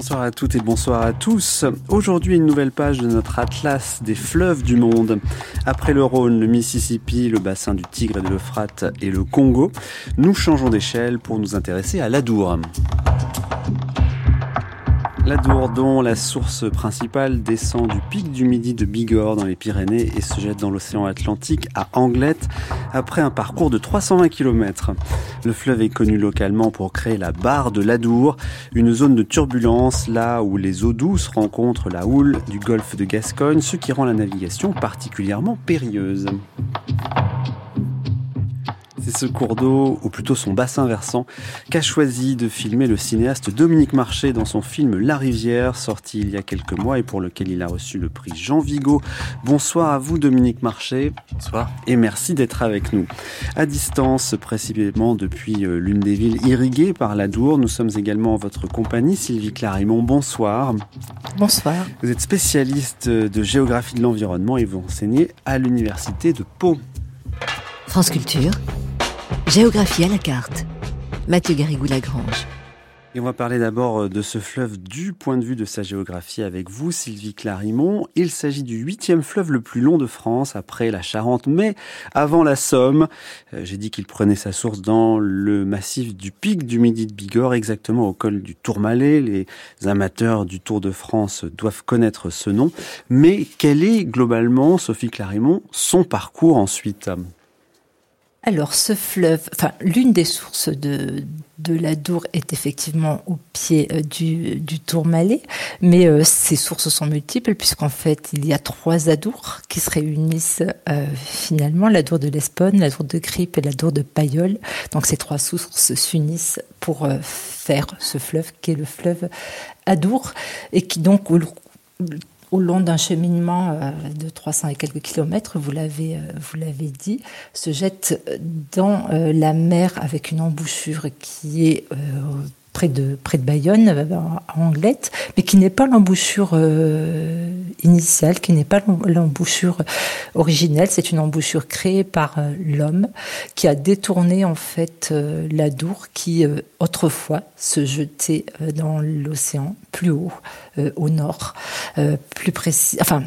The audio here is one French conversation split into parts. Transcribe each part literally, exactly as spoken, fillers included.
Bonsoir à toutes et bonsoir à tous. Aujourd'hui, une nouvelle page de notre atlas des fleuves du monde. Après le Rhône, le Mississippi, le bassin du Tigre et de l'Euphrate et le Congo, nous changeons d'échelle pour nous intéresser à l'Adour. L'Adour, dont la source principale descend du pic du Midi de Bigorre dans les Pyrénées et se jette dans l'océan Atlantique à Anglet après un parcours de trois cent vingt kilomètres. Le fleuve est connu localement pour créer la barre de l'Adour, une zone de turbulence là où les eaux douces rencontrent la houle du golfe de Gascogne, ce qui rend la navigation particulièrement périlleuse. C'est ce cours d'eau, ou plutôt son bassin versant, qu'a choisi de filmer le cinéaste Dominique Marchais dans son film La Rivière, sorti il y a quelques mois et pour lequel il a reçu le prix Jean Vigo. Bonsoir à vous Dominique Marchais. Bonsoir. Et merci d'être avec nous. À distance, précisément depuis l'une des villes irriguées par l'Adour, nous sommes également en votre compagnie. Sylvie Clarimont, bonsoir. Bonsoir. Vous êtes spécialiste de géographie de l'environnement et vous enseignez à l'université de Pau. France Culture. Géographie à la carte. Mathieu Garrigou-Lagrange. Et on va parler d'abord de ce fleuve du point de vue de sa géographie avec vous, Sylvie Clarimont. Il s'agit du huitième fleuve le plus long de France, après la Charente, mais avant la Somme. J'ai dit qu'il prenait sa source dans le massif du pic du Midi de Bigorre, exactement au col du Tourmalet. Les amateurs du Tour de France doivent connaître ce nom. Mais quel est globalement, Sophie Clarimont, son parcours ensuite ? Alors, ce fleuve, enfin, l'une des sources de, de l'Adour est effectivement au pied euh, du, du Tourmalet, mais euh, ces sources sont multiples, puisqu'en fait, il y a trois Adours qui se réunissent euh, finalement, l'Adour de l'Esponne, l'Adour de Crippe et l'Adour de Payolle. Donc, ces trois sources s'unissent pour euh, faire ce fleuve qui est le fleuve Adour, et qui donc, au, au long d'un cheminement de trois cents et quelques kilomètres, vous l'avez, vous l'avez dit, se jette dans la mer avec une embouchure qui est près de, près de Bayonne, à Anglet, mais qui n'est pas l'embouchure euh, initiale, qui n'est pas l'embouchure originelle. C'est une embouchure créée par euh, l'homme qui a détourné en fait euh, l'Adour qui euh, autrefois se jetait euh, dans l'océan plus haut, euh, au nord, euh, plus précis. Enfin,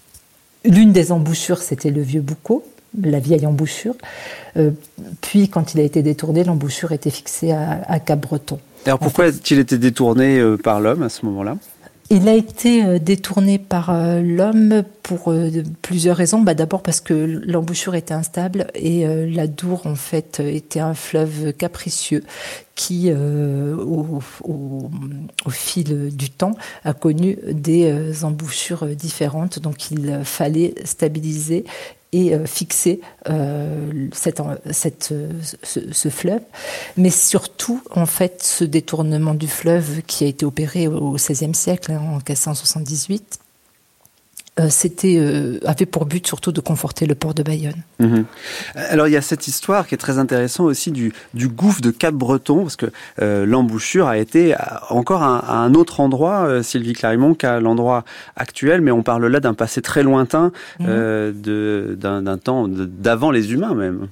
l'une des embouchures, c'était le Vieux Boucau, la vieille embouchure. Euh, puis, quand il a été détourné, l'embouchure était fixée à, à Cap-Breton. Alors pourquoi a-t-il été détourné par l'homme à ce moment-là ? Il a été détourné par l'homme pour plusieurs raisons. Bah, d'abord parce que l'embouchure était instable et l'Adour en fait était un fleuve capricieux qui, euh, au, au, au fil du temps, a connu des embouchures différentes. Donc il fallait stabiliser et fixer euh, cette, cette, ce, ce fleuve. Mais surtout, en fait, ce détournement du fleuve qui a été opéré au seizième siècle, hein, en quinze cent soixante-dix-huit, euh, c'était, euh, avait pour but surtout de conforter le port de Bayonne. Mmh. Alors il y a cette histoire qui est très intéressante aussi du, du gouffre de Cap-Breton, parce que euh, l'embouchure a été encore à, à un autre endroit, euh, Sylvie Clarimont, qu'à l'endroit actuel, mais on parle là d'un passé très lointain, mmh. euh, de, d'un, d'un temps d'avant les humains même.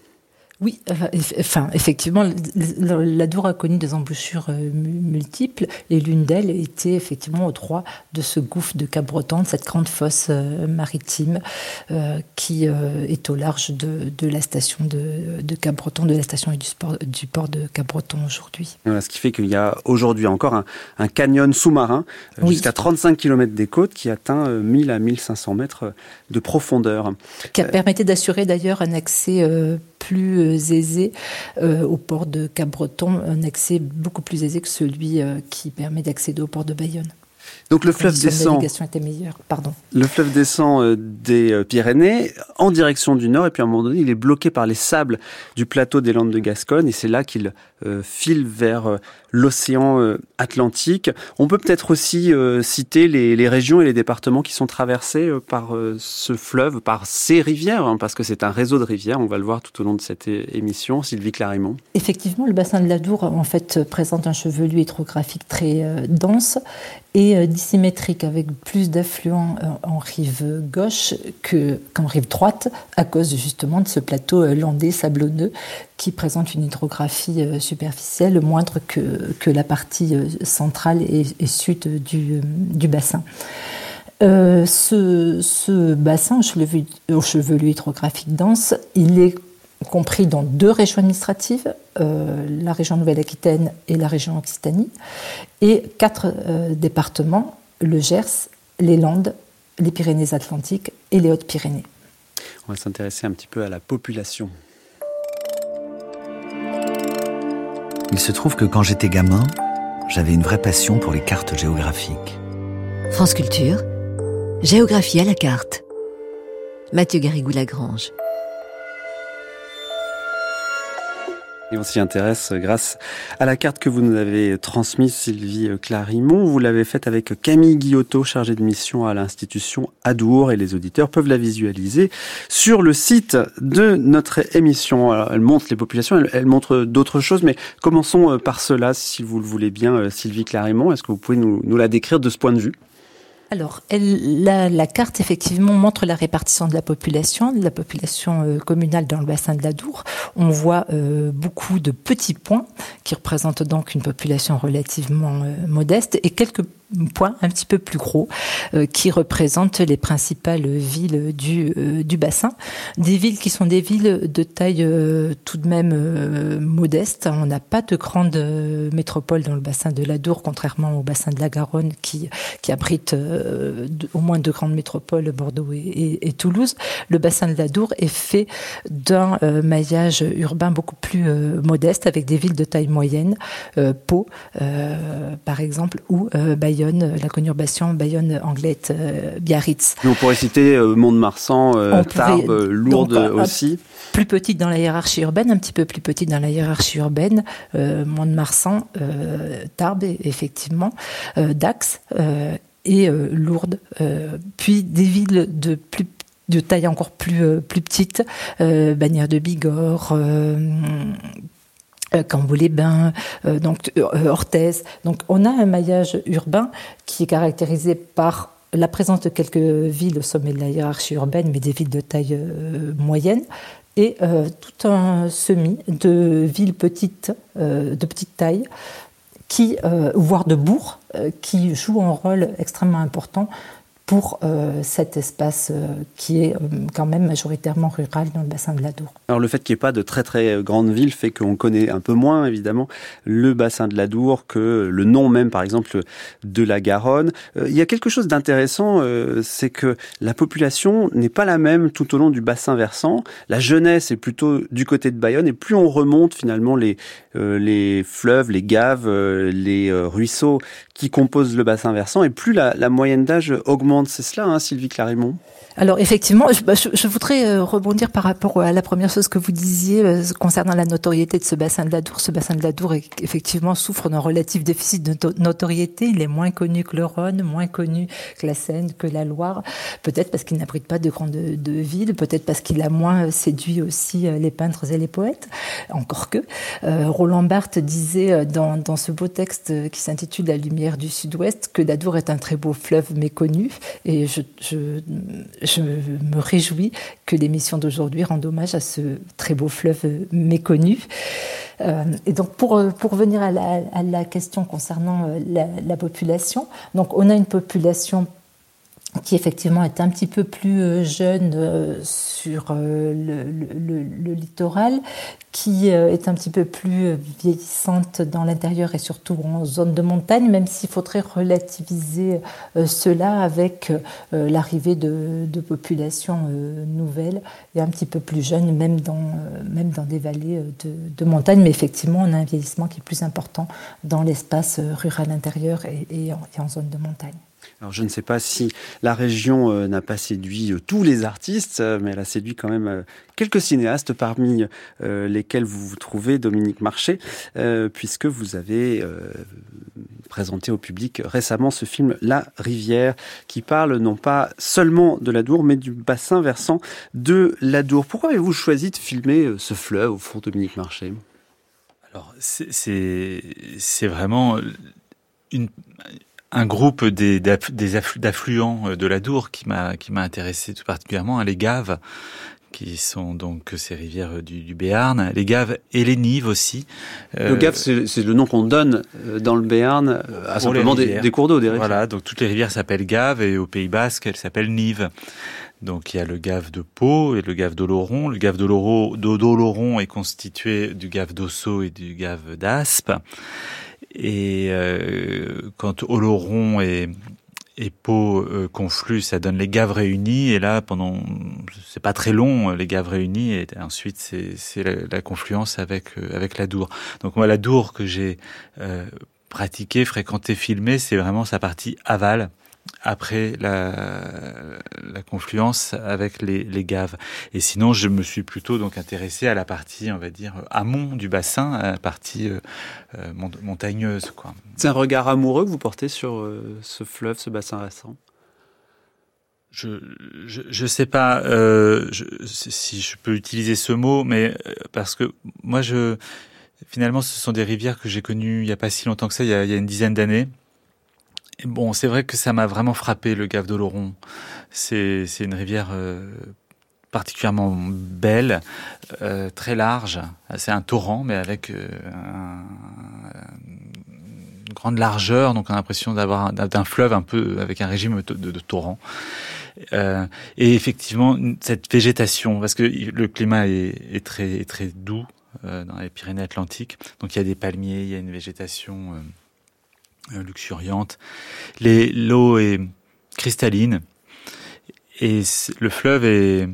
Oui, enfin, effectivement, l'Adour a connu des embouchures multiples et l'une d'elles était effectivement au droit de ce gouffre de Cap-Breton, de cette grande fosse maritime euh, qui euh, est au large de, de la station de, de Cap-Breton, de la station et du, sport, du port de Cap-Breton aujourd'hui. Voilà, ce qui fait qu'il y a aujourd'hui encore un, un canyon sous-marin oui. jusqu'à trente-cinq kilomètres des côtes qui atteint mille à mille cinq cents mètres de profondeur. Qui a permis d'assurer d'ailleurs un accès euh, plus aisé euh, au port de Cap-Breton, un accès beaucoup plus aisé que celui euh, qui permet d'accéder au port de Bayonne. Donc le fleuve descend. La navigation était meilleure, pardon. Le fleuve descend euh, des euh, Pyrénées en direction du nord et puis à un moment donné, il est bloqué par les sables du plateau des Landes de Gascogne et c'est là qu'il euh, file vers euh, l'océan euh, Atlantique. On peut peut-être aussi euh, citer les, les régions et les départements qui sont traversés euh, par euh, ce fleuve, par ces rivières, hein, parce que c'est un réseau de rivières. On va le voir tout au long de cette é- émission. Sylvie Clarimont. Effectivement, le bassin de l'Adour en fait présente un chevelu hydrographique très euh, dense et euh, dissymétrique, avec plus d'affluents euh, en rive gauche que, qu'en rive droite, à cause justement de ce plateau euh, landais sablonneux qui présente une hydrographie euh, superficielle moindre que, que la partie centrale et, et sud du, du bassin. Euh, ce, ce bassin chevelu, chevelu hydrographique dense, il est compris dans deux régions administratives, euh, la région Nouvelle-Aquitaine et la région Occitanie, et quatre euh, départements, le Gers, les Landes, les Pyrénées-Atlantiques et les Hautes-Pyrénées. On va s'intéresser un petit peu à la population. Il se trouve que quand j'étais gamin, j'avais une vraie passion pour les cartes géographiques. France Culture, géographie à la carte. Mathieu Garrigou-Lagrange. Et on s'y intéresse grâce à la carte que vous nous avez transmise, Sylvie Clarimont. Vous l'avez faite avec Camille Guillotot, chargée de mission à l'institution Adour, et les auditeurs peuvent la visualiser sur le site de notre émission. Alors, elle montre les populations, elle, elle montre d'autres choses, mais commençons par cela, si vous le voulez bien, Sylvie Clarimont. Est-ce que vous pouvez nous, nous la décrire de ce point de vue ? Alors, elle, la, la carte, effectivement, montre la répartition de la population, de la population euh, communale dans le bassin de l'Adour. On voit euh, beaucoup de petits points qui représentent donc une population relativement euh, modeste et quelques points un petit peu plus gros euh, qui représentent les principales villes du, euh, du bassin. Des villes qui sont des villes de taille euh, tout de même euh, modeste. On n'a pas de grandes euh, métropoles dans le bassin de l'Adour, contrairement au bassin de la Garonne qui, qui abrite euh, de, au moins deux grandes métropoles, Bordeaux et, et, et Toulouse. Le bassin de l'Adour est fait d'un euh, maillage urbain beaucoup plus euh, modeste avec des villes de taille moyenne, euh, Pau euh, par exemple, ou euh, Bayonne, la conurbation Bayonne-Anglette, euh, Biarritz. On pourrait citer euh, Mont-de-Marsan, euh, Tarbes, pourrait, Lourdes donc, aussi. Plus petite dans la hiérarchie urbaine, un petit peu plus petite dans la hiérarchie urbaine, euh, Mont-de-Marsan, euh, Tarbes, effectivement, euh, Dax euh, et euh, Lourdes. Euh, puis des villes de plus de taille encore plus, euh, plus petite, euh, Bagnères de Bigorre, euh, Cambo-les-Bains, euh, donc euh, Orthez. Donc on a un maillage urbain qui est caractérisé par la présence de quelques villes au sommet de la hiérarchie urbaine, mais des villes de taille euh, moyenne, et euh, tout un semis de villes petites, euh, de petite taille, qui, euh, voire de bourgs, euh, qui jouent un rôle extrêmement important pour euh, cet espace euh, qui est euh, quand même majoritairement rural dans le bassin de l'Adour. Alors le fait qu'il n'y ait pas de très très grandes villes fait qu'on connaît un peu moins évidemment le bassin de l'Adour que le nom même par exemple de la Garonne. Euh, il y a quelque chose d'intéressant, euh, c'est que la population n'est pas la même tout au long du bassin versant. La jeunesse est plutôt du côté de Bayonne et plus on remonte finalement les, euh, les fleuves, les gaves, euh, les euh, ruisseaux qui composent le bassin versant et plus la, la moyenne d'âge augmente. C'est cela, hein, Sylvie Clarimont ? Alors effectivement, je, je, je voudrais rebondir par rapport à la première chose que vous disiez euh, concernant la notoriété de ce bassin de l'Adour. Ce bassin de l'Adour est, effectivement souffre d'un relatif déficit de to- notoriété. Il est moins connu que le Rhône, moins connu que la Seine, que la Loire. Peut-être parce qu'il n'abrite pas de grandes de, de villes, peut-être parce qu'il a moins séduit aussi les peintres et les poètes. Encore que euh, Roland Barthes disait dans, dans ce beau texte qui s'intitule La lumière du Sud-Ouest que l'Adour est un très beau fleuve méconnu. Et je, je, je me réjouis que l'émission d'aujourd'hui rende hommage à ce très beau fleuve méconnu. Euh, et donc, pour, pour revenir à la, à la question concernant la, la population, donc on a une population qui effectivement est un petit peu plus jeune euh, sur euh, le, le, le littoral, qui euh, est un petit peu plus vieillissante dans l'intérieur et surtout en zone de montagne, même s'il faudrait relativiser euh, cela avec euh, l'arrivée de, de populations euh, nouvelles et un petit peu plus jeunes, même dans, euh, même dans des vallées de, de montagne. Mais effectivement, on a un vieillissement qui est plus important dans l'espace rural intérieur et, et, en, et en zone de montagne. Alors je ne sais pas si la région euh, n'a pas séduit euh, tous les artistes, euh, mais elle a séduit quand même euh, quelques cinéastes, parmi euh, lesquels vous vous trouvez, Dominique Marché, euh, puisque vous avez euh, présenté au public récemment ce film La Rivière, qui parle non pas seulement de l'Adour, mais du bassin versant de l'Adour. Pourquoi avez-vous choisi de filmer ce fleuve, au fond, Dominique Marché ? Alors c'est, c'est, c'est vraiment une... un groupe des, des affluents de l'Adour qui m'a, qui m'a intéressé tout particulièrement, les gaves, qui sont donc ces rivières du, du Béarn, les Gaves et les Nives aussi. Le Gave, c'est, c'est le nom qu'on donne dans le Béarn à simplement des, des cours d'eau, des rivières. Voilà, donc toutes les rivières s'appellent Gaves et au Pays Basque, elles s'appellent Nives. Donc il y a le Gave de Pau et le Gave d'Oloron. Le Gave d'Oloron est constitué du Gave d'Ossau et du Gave d'Aspe. Et euh, quand Oloron et et Pau euh, confluent, ça donne les Gaves réunis. Et là, pendant, c'est pas très long, les Gaves réunis. Et ensuite, c'est, c'est la, la confluence avec euh, avec l'Adour. Donc moi, l'Adour que j'ai euh, pratiqué, fréquenté, filmé, c'est vraiment sa partie aval, après la, la confluence avec les, les Gaves. Et sinon, je me suis plutôt donc intéressé à la partie, on va dire, amont du bassin, à la partie euh, euh, montagneuse, quoi. C'est un regard amoureux que vous portez sur euh, ce fleuve, ce bassin versant. Je, je je sais pas euh, je, si je peux utiliser ce mot, mais parce que moi, je finalement, ce sont des rivières que j'ai connues il y a pas si longtemps que ça, il y a, il y a une dizaine d'années. Et bon, c'est vrai que ça m'a vraiment frappé, le Gave d'Oloron. C'est, c'est une rivière euh, particulièrement belle, euh, très large. C'est un torrent, mais avec euh, un, une grande largeur. Donc, on a l'impression d'avoir un, d'un fleuve un peu avec un régime de, de, de torrent. Euh, et effectivement, cette végétation, parce que le climat est, est très, est très doux euh, dans les Pyrénées-Atlantiques. Donc, il y a des palmiers, il y a une végétation Euh, luxuriante. Les, l'eau est cristalline et le fleuve est,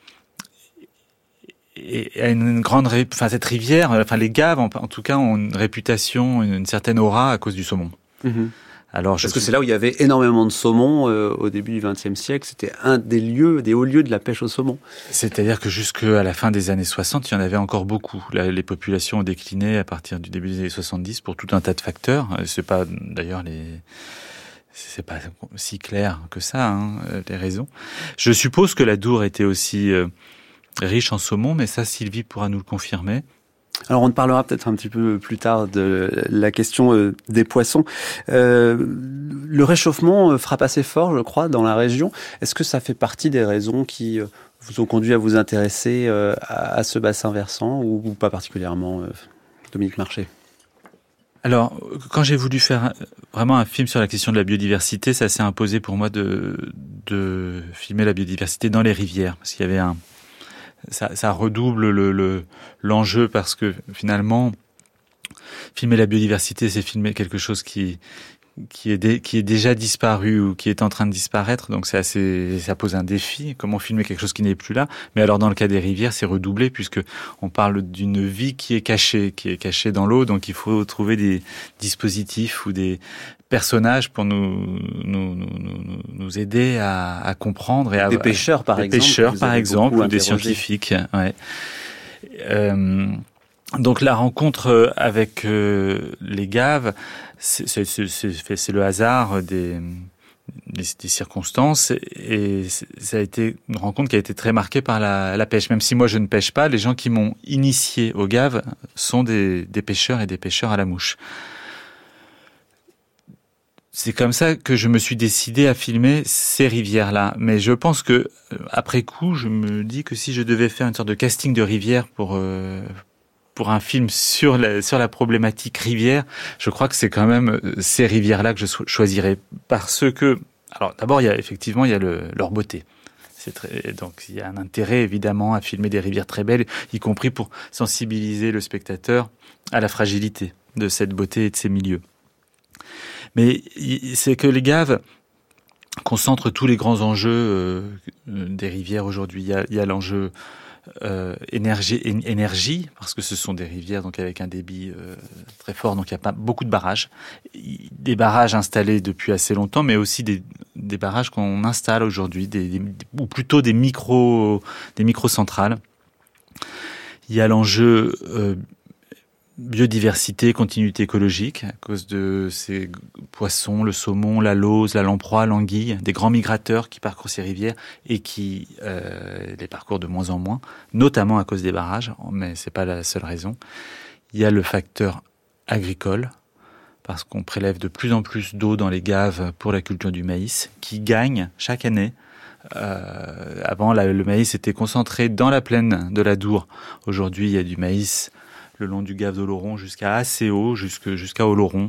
est a une grande, enfin cette rivière, enfin les Gaves en, en tout cas ont une réputation, une, une certaine aura à cause du saumon. Mmh. Alors, Parce que c'est là où il y avait énormément de saumon euh, au début du vingtième siècle. C'était un des lieux, des hauts lieux de la pêche au saumon. C'est-à-dire que jusqu'à la fin des années soixante, il y en avait encore beaucoup. Là, les populations ont décliné à partir du début des années soixante-dix pour tout un tas de facteurs. C'est pas, d'ailleurs, les, c'est pas si clair que ça, hein, les raisons. Je suppose que l'Adour était aussi euh, riche en saumon, mais ça, Sylvie pourra nous le confirmer. Alors on en parlera peut-être un petit peu plus tard de la question euh, des poissons. Euh, le réchauffement frappe assez fort, je crois, dans la région. Est-ce que ça fait partie des raisons qui euh, vous ont conduit à vous intéresser euh, à, à ce bassin versant ou, ou pas particulièrement, euh, Dominique Marché? Alors, quand j'ai voulu faire vraiment un film sur la question de la biodiversité, ça s'est imposé pour moi de, de filmer la biodiversité dans les rivières, parce qu'il y avait un Ça, ça redouble le, le, l'enjeu parce que finalement, filmer la biodiversité, c'est filmer quelque chose qui, qui est, dé, qui est déjà disparu ou qui est en train de disparaître. Donc c'est assez, ça pose un défi. Comment filmer quelque chose qui n'est plus là? Mais alors dans le cas des rivières, c'est redoublé puisque on parle d'une vie qui est cachée, qui est cachée dans l'eau. Donc il faut trouver des dispositifs ou des personnages pour nous nous nous, nous, nous aider à, à comprendre et à des pêcheurs par des exemple, pêcheurs par exemple ou des scientifiques. Ouais. Euh, donc la rencontre avec euh, les Gaves, c'est, c'est, c'est, c'est, c'est le hasard des, des, des circonstances et ça a été une rencontre qui a été très marquée par la, la pêche. Même si moi je ne pêche pas, les gens qui m'ont initié aux Gaves sont des, des pêcheurs et des pêcheurs à la mouche. C'est comme ça que je me suis décidé à filmer ces rivières-là. Mais je pense que, après coup, je me dis que si je devais faire une sorte de casting de rivières pour euh, pour un film sur la sur la problématique rivière, je crois que c'est quand même ces rivières-là que je choisirais parce que, alors d'abord il y a effectivement il y a le, leur beauté. C'est très, donc il y a un intérêt évidemment à filmer des rivières très belles, y compris pour sensibiliser le spectateur à la fragilité de cette beauté et de ces milieux. Mais c'est que les Gaves concentrent tous les grands enjeux euh, des rivières aujourd'hui. Il y a, il y a l'enjeu euh, énergie, énergie, parce que ce sont des rivières donc avec un débit euh, très fort, donc il y a pas beaucoup de barrages. Des barrages installés depuis assez longtemps, mais aussi des, des barrages qu'on installe aujourd'hui, des, des, ou plutôt des micro, des micro-centrales. Il y a l'enjeu euh, biodiversité, continuité écologique, à cause de ces poissons, le saumon, la lauze, la lamproie, l'anguille, des grands migrateurs qui parcourent ces rivières et qui euh, les parcourent de moins en moins, notamment à cause des barrages, mais c'est pas la seule raison. Il y a le facteur agricole, parce qu'on prélève de plus en plus d'eau dans les gaves pour la culture du maïs, qui gagne chaque année Euh, avant, la, le maïs était concentré dans la plaine de l'Adour. Aujourd'hui, il y a du maïs le long du Gave d'Oloron jusqu'à assez haut, jusque, jusqu'à Oloron.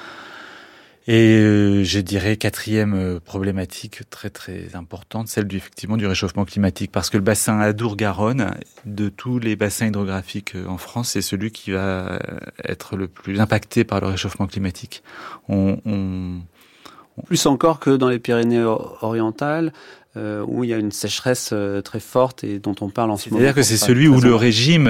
Et euh, je dirais quatrième euh, problématique très très importante, celle du, effectivement du réchauffement climatique, parce que le bassin Adour-Garonne, de tous les bassins hydrographiques en France, c'est celui qui va être le plus impacté par le réchauffement climatique. On, on, on... Plus encore que dans les Pyrénées-Orientales, euh, où il y a une sécheresse euh, très forte et dont on parle en ce moment. C'est-à-dire que c'est celui où le régime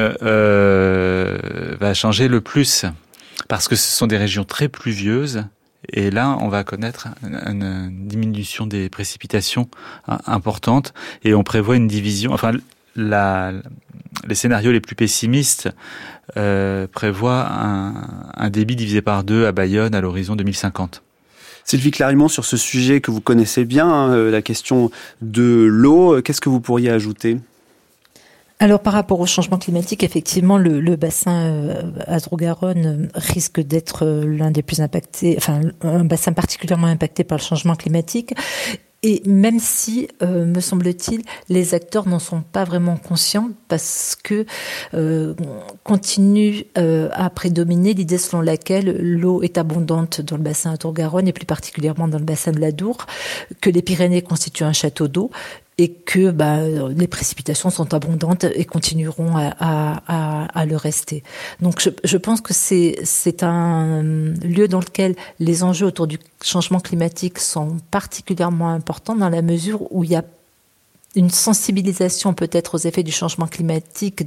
euh, va changer le plus, parce que ce sont des régions très pluvieuses. Et là, on va connaître une, une diminution des précipitations importante, et on prévoit une division. Enfin, la, les scénarios les plus pessimistes euh, prévoient un, un débit divisé par deux à Bayonne à l'horizon deux mille cinquante. Sylvie Clarimont, sur ce sujet que vous connaissez bien, hein, la question de l'eau, qu'est-ce que vous pourriez ajouter ? Alors, par rapport au changement climatique, effectivement, le, le bassin euh, Adour-Garonne risque d'être l'un des plus impactés, enfin, un bassin particulièrement impacté par le changement climatique. Et même si, euh, me semble-t-il, les acteurs n'en sont pas vraiment conscients, parce que euh, continue euh, à prédominer l'idée selon laquelle l'eau est abondante dans le bassin Adour-Garonne, et plus particulièrement dans le bassin de l'Adour, que les Pyrénées constituent un château d'eau, et que bah, les précipitations sont abondantes et continueront à, à, à, à le rester. Donc je, je pense que c'est, c'est un lieu dans lequel les enjeux autour du changement climatique sont particulièrement importants, dans la mesure où il y a une sensibilisation peut-être aux effets du changement climatique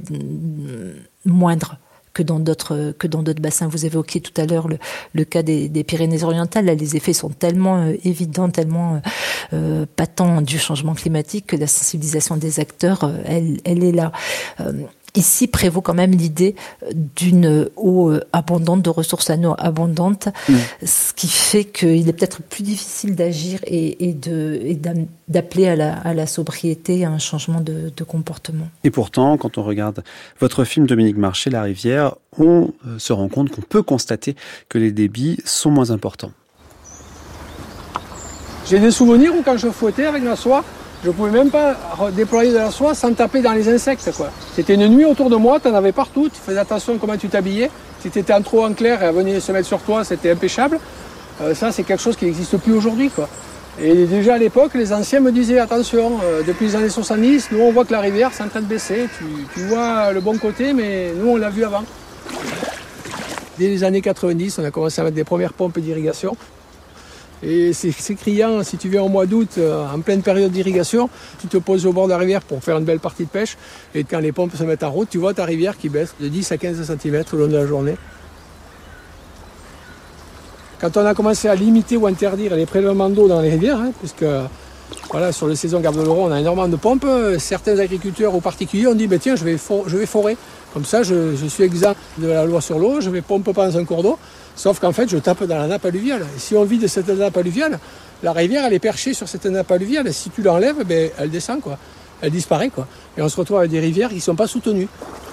moindre que dans d'autres que dans d'autres bassins. Vous évoquiez tout à l'heure le, le cas des, des Pyrénées-Orientales. Là, les effets sont tellement euh, évidents, tellement euh, patents du changement climatique que la sensibilisation des acteurs, euh, elle, elle est là. Euh, Ici prévaut quand même l'idée d'une eau abondante, de ressources en eau abondantes, mmh. ce qui fait qu'il est peut-être plus difficile d'agir et, et, de, et d'appeler à la, à la sobriété, à un changement de, de comportement. Et pourtant, quand on regarde votre film Dominique Marchais, La Rivière, on se rend compte qu'on peut constater que les débits sont moins importants. J'ai des souvenirs où quand je fouettais avec la soie, je ne pouvais même pas déployer de la soie sans taper dans les insectes, quoi. C'était une nuit autour de moi, tu en avais partout, tu faisais attention à comment tu t'habillais. Si tu étais en trop en clair et elle venait se mettre sur toi, c'était impéchable. Euh, ça, c'est quelque chose qui n'existe plus aujourd'hui, quoi. Et déjà à l'époque, les anciens me disaient, attention, euh, depuis les années soixante-dix, nous on voit que la rivière c'est en train de baisser. Tu, tu vois le bon côté, mais nous on l'a vu avant. Dès les années quatre-vingt-dix, on a commencé à mettre des premières pompes d'irrigation. Et c'est, c'est criant, si tu viens au mois d'août, euh, en pleine période d'irrigation, tu te poses au bord de la rivière pour faire une belle partie de pêche, et quand les pompes se mettent en route, tu vois ta rivière qui baisse de dix à quinze centimètres au long de la journée. Quand on a commencé à limiter ou interdire les prélèvements d'eau dans les rivières, hein, puisque voilà, sur le saison Gave d'Oloron, on a énormément de pompes, certains agriculteurs ou particuliers ont dit bah, tiens, je vais, for- je vais forer. Comme ça, je, je suis exempt de la loi sur l'eau, je ne vais pomper pas dans un cours d'eau. Sauf qu'en fait, je tape dans la nappe alluviale. Et si on vide cette nappe alluviale, la rivière, elle est perchée sur cette nappe alluviale. Si tu l'enlèves, ben, elle descend, quoi. Elle disparaît, quoi. Et on se retrouve avec des rivières qui ne sont pas soutenues.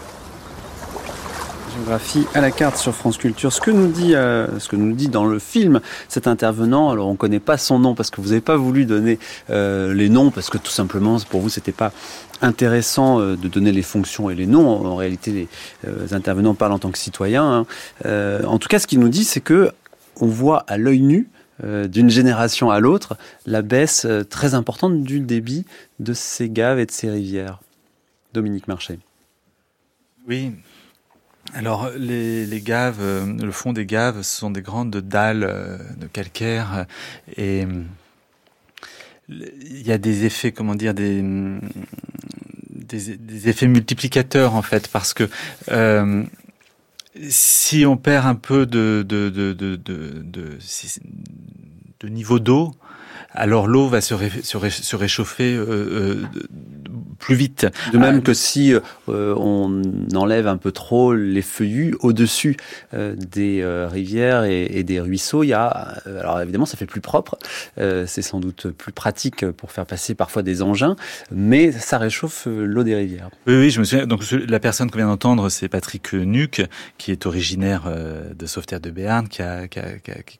Géographie à la carte sur France Culture. Ce que nous dit, euh, ce que nous dit dans le film cet intervenant, alors on ne connaît pas son nom parce que vous n'avez pas voulu donner euh, les noms, parce que tout simplement, pour vous, c'était pas intéressant euh, de donner les fonctions et les noms. En, en réalité, les euh, intervenants parlent en tant que citoyens. Hein. Euh, en tout cas, ce qu'il nous dit, c'est que on voit à l'œil nu, euh, d'une génération à l'autre, la baisse euh, très importante du débit de ces gaves et de ces rivières. Dominique Marchais. Oui. Alors, les, les gaves, euh, le fond des gaves, ce sont des grandes dalles euh, de calcaire, euh, et il y a des effets, comment dire, des, des, des effets multiplicateurs en fait, parce que euh, si on perd un peu de de de de de, de, de niveau d'eau, alors l'eau va se, ré, se, ré, se réchauffer euh, euh, plus vite. De même ah, que si euh, on enlève un peu trop les feuillus au-dessus euh, des euh, rivières et, et des ruisseaux, il y a, euh, alors évidemment ça fait plus propre, euh, c'est sans doute plus pratique pour faire passer parfois des engins, mais ça réchauffe l'eau des rivières. Oui, oui, je me souviens. Donc la personne qu'on vient d'entendre, c'est Patrick Nuc, qui est originaire euh, de Sauveterre de Béarn, qui, a, qui, a, qui, a, qui connaît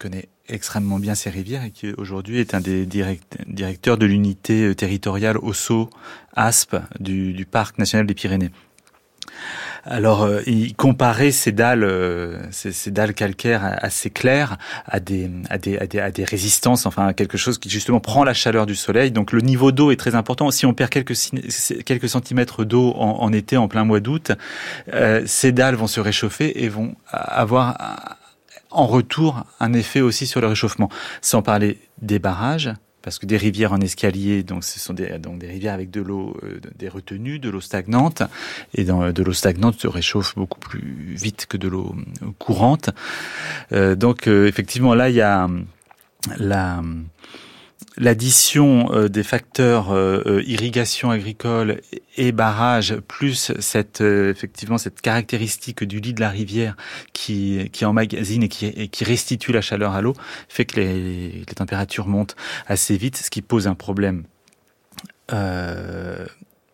extrêmement bien ces rivières et qui aujourd'hui est un des direct, directeurs de l'unité territoriale Ossau-Aspe du, du Parc national des Pyrénées. Alors, euh, il comparait ces dalles, euh, ces, ces dalles calcaires assez claires à des, à des, à des, à des résistances, enfin à quelque chose qui justement prend la chaleur du soleil. Donc, le niveau d'eau est très important. Si on perd quelques quelques centimètres d'eau en, en été, en plein mois d'août, euh, ces dalles vont se réchauffer et vont avoir en retour un effet aussi sur le réchauffement. Sans parler des barrages. Parce que des rivières en escalier, donc ce sont des, donc des rivières avec de l'eau, euh, des retenues, de l'eau stagnante, et dans, de l'eau stagnante se réchauffe beaucoup plus vite que de l'eau courante. Euh, donc euh, effectivement là il y a la l'addition euh, des facteurs euh, irrigation agricole et barrage plus cette euh, effectivement cette caractéristique du lit de la rivière qui qui emmagasine et qui et qui restitue la chaleur à l'eau fait que les, les températures montent assez vite, ce qui pose un problème euh,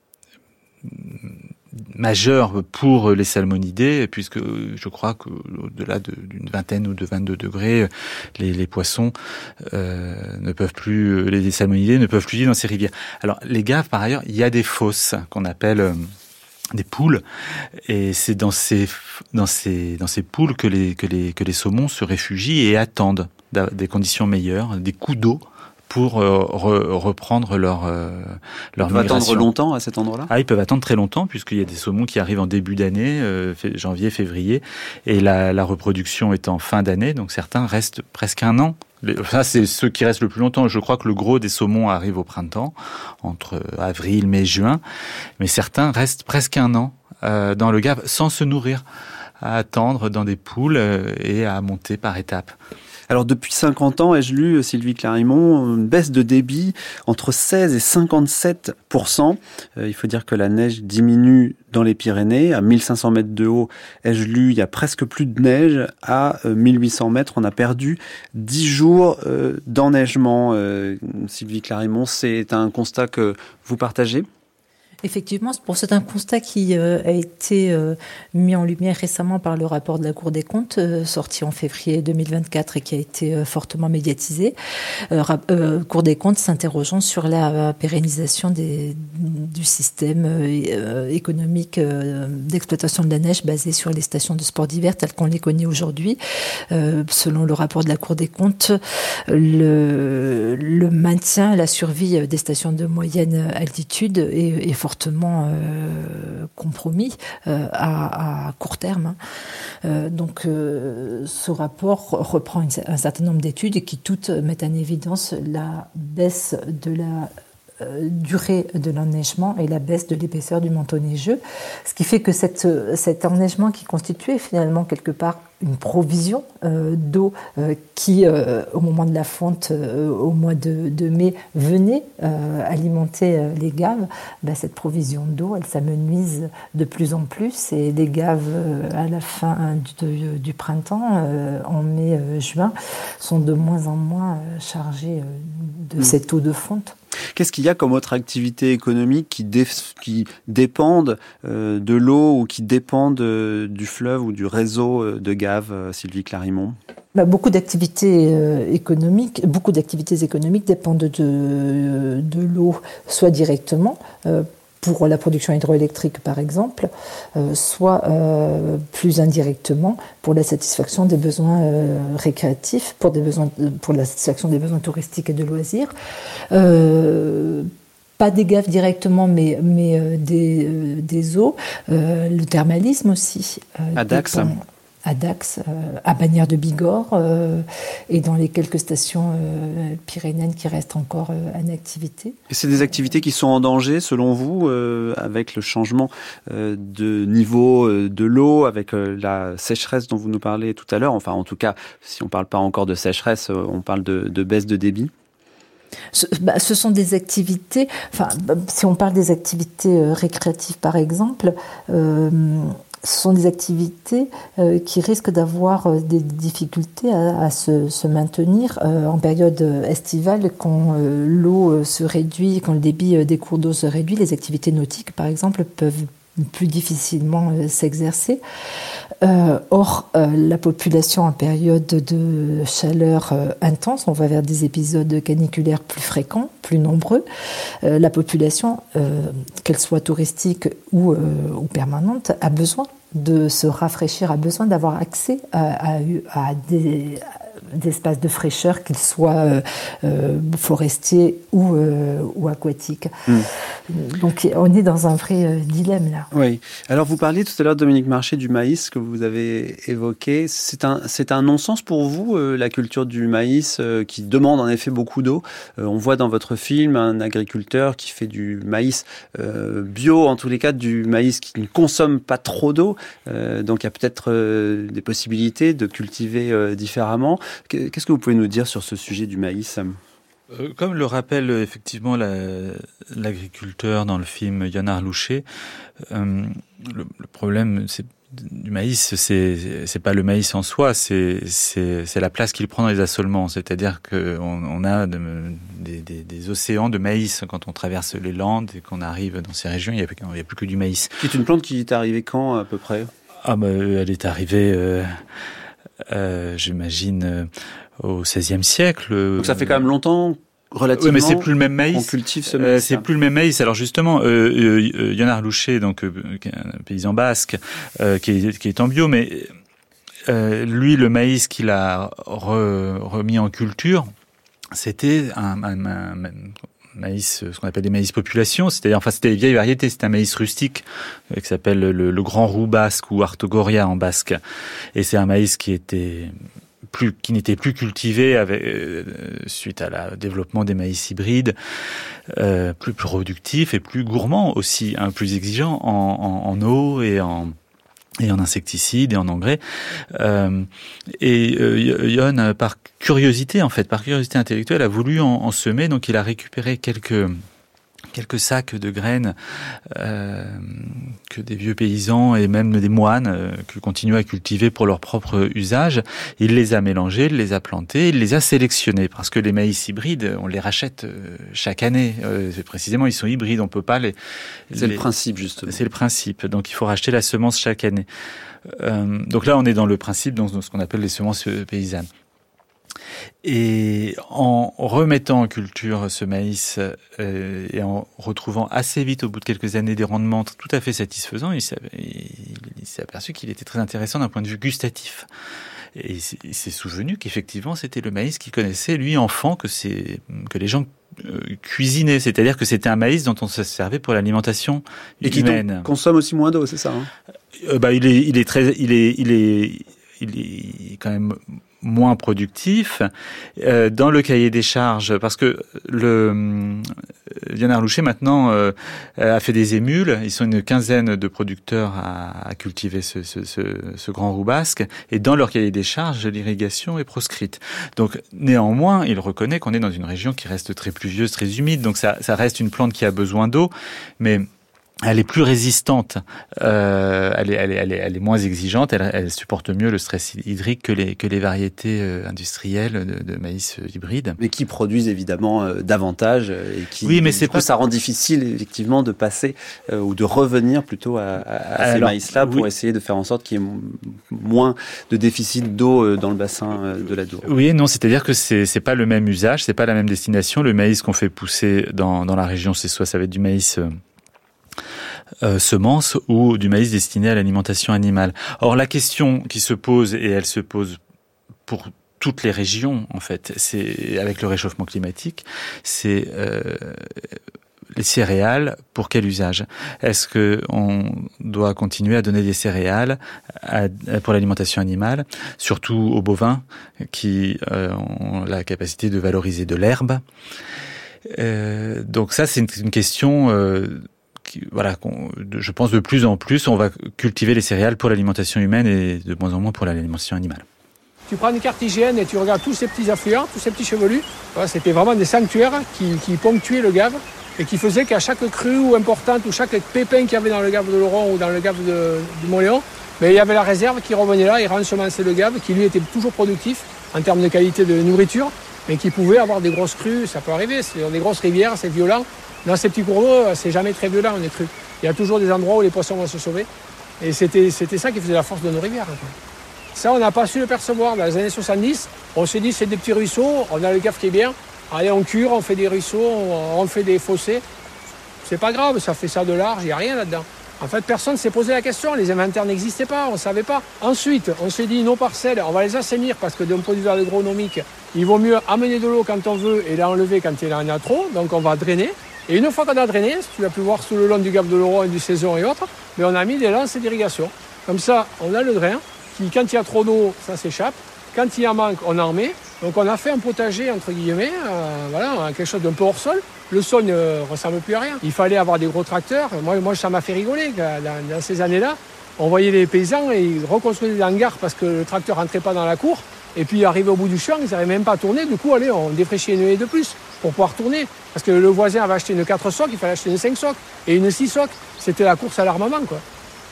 majeur pour les salmonidés, puisque je crois qu'au-delà de, d'une vingtaine ou de vingt-deux degrés, les, les poissons euh, ne peuvent plus, les salmonidés ne peuvent plus vivre dans ces rivières. Alors les gaves, par ailleurs, il y a des fosses qu'on appelle euh, des poules, et c'est dans ces dans ces dans ces poules que les que les que les saumons se réfugient et attendent des conditions meilleures, des coups d'eau pour euh, re, reprendre leur euh, leur ils peuvent migration. attendre longtemps à cet endroit-là ? Ah, ils peuvent attendre très longtemps puisqu'il y a des saumons qui arrivent en début d'année, euh, janvier, février, et la, la reproduction est en fin d'année, donc certains restent presque un an. Ça, c'est ceux qui restent le plus longtemps. Je crois que le gros des saumons arrive au printemps, entre avril, mai, juin, mais certains restent presque un an euh, dans le gave sans se nourrir, à attendre dans des poules euh, et à monter par étapes. Alors depuis cinquante ans, ai-je lu, Sylvie Clarimont, une baisse de débit entre seize et cinquante-sept pour cent. Euh, il faut dire que la neige diminue dans les Pyrénées. À mille cinq cents mètres de haut, ai-je lu, il y a presque plus de neige. À euh, mille huit cents mètres, on a perdu dix jours euh, d'enneigement. Euh, Sylvie Clarimont, c'est un constat que vous partagez ? Effectivement, c'est un constat qui euh, a été euh, mis en lumière récemment par le rapport de la Cour des comptes, euh, sorti en février deux mille vingt-quatre et qui a été euh, fortement médiatisé. Euh, euh, Cour des comptes s'interrogeant sur la pérennisation des, du système euh, économique euh, d'exploitation de la neige basé sur les stations de sport d'hiver telles qu'on les connaît aujourd'hui. Euh, selon le rapport de la Cour des comptes, le, le maintien, la survie des stations de moyenne altitude est, est fortement euh, compromis euh, à, à court terme. Euh, donc euh, ce rapport reprend une, un certain nombre d'études qui toutes mettent en évidence la baisse de la euh, durée de l'enneigement et la baisse de l'épaisseur du manteau neigeux, ce qui fait que cette, cet enneigement qui constituait finalement quelque part une provision euh, d'eau euh, qui, euh, au moment de la fonte, euh, au mois de, de mai, venait euh, alimenter euh, les gaves, ben, cette provision d'eau, elle s'amenuise de plus en plus et les gaves, euh, à la fin du, du printemps, euh, en mai, euh, juin, sont de moins en moins euh, chargées euh, de mmh. cette eau de fonte. Qu'est-ce qu'il y a comme autre activité économique qui, dé, qui dépendent euh, de l'eau ou qui dépendent euh, du fleuve ou du réseau de gaves, euh, Sylvie Clarimont ? Bah, beaucoup d'activités euh, économiques, beaucoup d'activités économiques dépendent de, de l'eau, soit directement, euh, pour la production hydroélectrique par exemple, euh, soit euh, plus indirectement pour la satisfaction des besoins euh, récréatifs, pour, des besoins, pour la satisfaction des besoins touristiques et de loisirs. Euh, pas des gaves directement, mais, mais euh, des, euh, des eaux. Euh, le thermalisme aussi. Euh, à Dax dépend, à Dax, euh, à Bagnères de Bigorre, euh, et dans les quelques stations euh, pyrénéennes qui restent encore euh, en activité. Et c'est des activités qui sont en danger, selon vous, euh, avec le changement euh, de niveau euh, de l'eau, avec euh, la sécheresse dont vous nous parlez tout à l'heure. Enfin, en tout cas, si on ne parle pas encore de sécheresse, euh, on parle de, de baisse de débit. Ce, bah, ce sont des activités, enfin, si on parle des activités euh, récréatives par exemple, euh, ce sont des activités euh, qui risquent d'avoir euh, des difficultés à, à se, se maintenir euh, en période estivale quand euh, l'eau se réduit, quand le débit des cours d'eau se réduit. Les activités nautiques, par exemple, peuvent plus difficilement euh, s'exercer. Euh, or, euh, la population en période de chaleur euh, intense, on va vers des épisodes caniculaires plus fréquents, plus nombreux. Euh, la population, euh, qu'elle soit touristique ou, euh, ou permanente, a besoin de se rafraîchir, a besoin d'avoir accès à, à, à des... d'espaces de fraîcheur, qu'ils soient euh, euh, forestiers ou, euh, ou aquatiques. Mm. Donc on est dans un vrai euh, dilemme là. Oui. Alors vous parliez tout à l'heure, Dominique Marché, du maïs que vous avez évoqué. C'est un, c'est un non-sens pour vous, euh, la culture du maïs, euh, qui demande en effet beaucoup d'eau. Euh, on voit dans votre film un agriculteur qui fait du maïs euh, bio, en tous les cas du maïs qui ne consomme pas trop d'eau. Euh, donc il y a peut-être euh, des possibilités de cultiver euh, différemment. Qu'est-ce que vous pouvez nous dire sur ce sujet du maïs ? Comme le rappelle effectivement la, l'agriculteur dans le film Yann Arlouchet, euh, le, le problème c'est, du maïs, c'est, c'est pas le maïs en soi, c'est, c'est, c'est la place qu'il prend dans les assolements. C'est-à-dire qu'on on a de, des, des, des océans de maïs quand on traverse les Landes et qu'on arrive dans ces régions, il n'y a, a plus que du maïs. C'est une plante qui est arrivée quand à peu près ? Ah bah, elle est arrivée... Euh, Euh, j'imagine euh, au seizième siècle. Donc ça fait quand même longtemps, relativement. Oui, mais c'est plus le même maïs. On cultive ce maïs. Euh, c'est plus le même maïs. Alors justement, euh, euh, Yann Arlouchet, donc euh, un paysan basque, euh, qui est qui est en bio, mais euh, lui, le maïs qu'il a re, remis en culture, c'était un, un, un, un maïs, ce qu'on appelle des maïs population, c'est-à-dire, enfin, c'était des vieilles variétés, c'était un maïs rustique, euh, qui s'appelle le, le grand roux basque ou Artogoria en basque. Et c'est un maïs qui était plus, qui n'était plus cultivé avec, euh, suite à la développement des maïs hybrides, euh, plus productif et plus gourmand aussi, hein, plus exigeant en, en, en eau et en, et en insecticides et en engrais. Euh, et euh, Yon, par curiosité, en fait, par curiosité intellectuelle, a voulu en, en semer. Donc, il a récupéré quelques quelques sacs de graines euh, que des vieux paysans et même des moines euh, que continuaient à cultiver pour leur propre usage. Il les a mélangés, il les a plantés, il les a sélectionnés parce que les maïs hybrides, on les rachète euh, chaque année. Euh, précisément, ils sont hybrides, on peut pas les. C'est les... le principe justement. C'est le principe. Donc, il faut racheter la semence chaque année. Euh, donc là, on est dans le principe, dans ce qu'on appelle les semences paysannes. Et en remettant en culture ce maïs euh, et en retrouvant assez vite, au bout de quelques années, des rendements tout à fait satisfaisants, il s'est, il, il s'est aperçu qu'il était très intéressant d'un point de vue gustatif. Et il s'est souvenu qu'effectivement, c'était le maïs qu'il connaissait, lui, enfant, que, c'est, que les gens euh, cuisinaient. C'est-à-dire que c'était un maïs dont on se servait pour l'alimentation et humaine. Et qui consomme aussi moins d'eau, c'est ça hein euh, bah, il est, il est très... Il est, il est, il est quand même... moins productif euh, dans le cahier des charges, parce que le Yann Arlouchet maintenant euh, a fait des émules. Ils sont une quinzaine de producteurs à, à cultiver ce, ce, ce, ce grand roux basque, et dans leur cahier des charges, l'irrigation est proscrite. Donc néanmoins, il reconnaît qu'on est dans une région qui reste très pluvieuse, très humide, donc ça, ça reste une plante qui a besoin d'eau, mais elle est plus résistante, euh, elle, est, elle, est, elle, est, elle est moins exigeante, elle, elle supporte mieux le stress hydrique que les, que les variétés euh, industrielles de, de maïs hybride. Mais qui produisent évidemment euh, davantage et qui, oui, mais du c'est coup, pas... ça rend difficile effectivement de passer euh, ou de revenir plutôt à, à, à ces Alors, maïs-là pour oui. essayer de faire en sorte qu'il y ait m- moins de déficit d'eau euh, dans le bassin euh, de l'Adour. Oui, non, c'est-à-dire que c'est, c'est pas le même usage, c'est pas la même destination. Le maïs qu'on fait pousser dans, dans la région, c'est soit ça va être du maïs... Euh, Euh, semences ou du maïs destiné à l'alimentation animale. Or, la question qui se pose, et elle se pose pour toutes les régions, en fait, c'est avec le réchauffement climatique, c'est euh, les céréales, pour quel usage ? Est-ce que on doit continuer à donner des céréales à, à, pour l'alimentation animale, surtout aux bovins qui euh, ont la capacité de valoriser de l'herbe ? euh, Donc ça, c'est une, une question... Euh, Qui, voilà, je pense de plus en plus, on va cultiver les céréales pour l'alimentation humaine et de moins en moins pour l'alimentation animale. Tu prends une carte hygiène et tu regardes tous ces petits affluents, tous ces petits chevelus. Voilà, c'était vraiment des sanctuaires qui, qui ponctuaient le Gave et qui faisaient qu'à chaque crue ou importante ou chaque pépin qu'il y avait dans le Gave de l'Oron ou dans le Gave de, du Mont-Léon, mais il y avait la réserve qui revenait là et rensemençait le Gave, qui lui était toujours productif en termes de qualité de nourriture, mais qui pouvait avoir des grosses crues, ça peut arriver, c'est des grosses rivières, c'est violent. Dans ces petits cours d'eau, c'est jamais très violent, on est cru. Il y a toujours des endroits où les poissons vont se sauver. Et c'était, c'était ça qui faisait la force de nos rivières. Ça, on n'a pas su le percevoir. Dans les années soixante-dix, on s'est dit c'est des petits ruisseaux, on a le gaffe qui est bien. Allez, on cure, on fait des ruisseaux, on, on fait des fossés. C'est pas grave, ça fait ça de large, il n'y a rien là-dedans. En fait, personne ne s'est posé la question, les inventaires n'existaient pas, on ne savait pas. Ensuite, on s'est dit, nos parcelles, on va les assainir parce que d'un point de vue agronomique, il vaut mieux amener de l'eau quand on veut et l'enlever quand il en a trop, donc on va drainer. Et une fois qu'on a drainé, ce que tu as pu voir sous le long du Gap de l'Oron et du Saison et autres, mais on a mis des lances d'irrigation. Comme ça, on a le drain, qui quand il y a trop d'eau, ça s'échappe. Quand il y en manque, on en met. Donc on a fait un potager, entre guillemets, euh, voilà, quelque chose d'un peu hors sol. Le sol ne ressemble plus à rien. Il fallait avoir des gros tracteurs. Moi, moi ça m'a fait rigoler. Dans, dans ces années-là, on voyait les paysans et ils reconstruisaient des hangars parce que le tracteur ne rentrait pas dans la cour. Et puis, arrivé au bout du champ, ils n'arrivaient même pas à tourner. Du coup, allez, on défraîchit une haie de plus pour pouvoir tourner. Parce que le voisin avait acheté une quatre socs, il fallait acheter une cinq socs et une six socs. C'était la course à l'armement, quoi.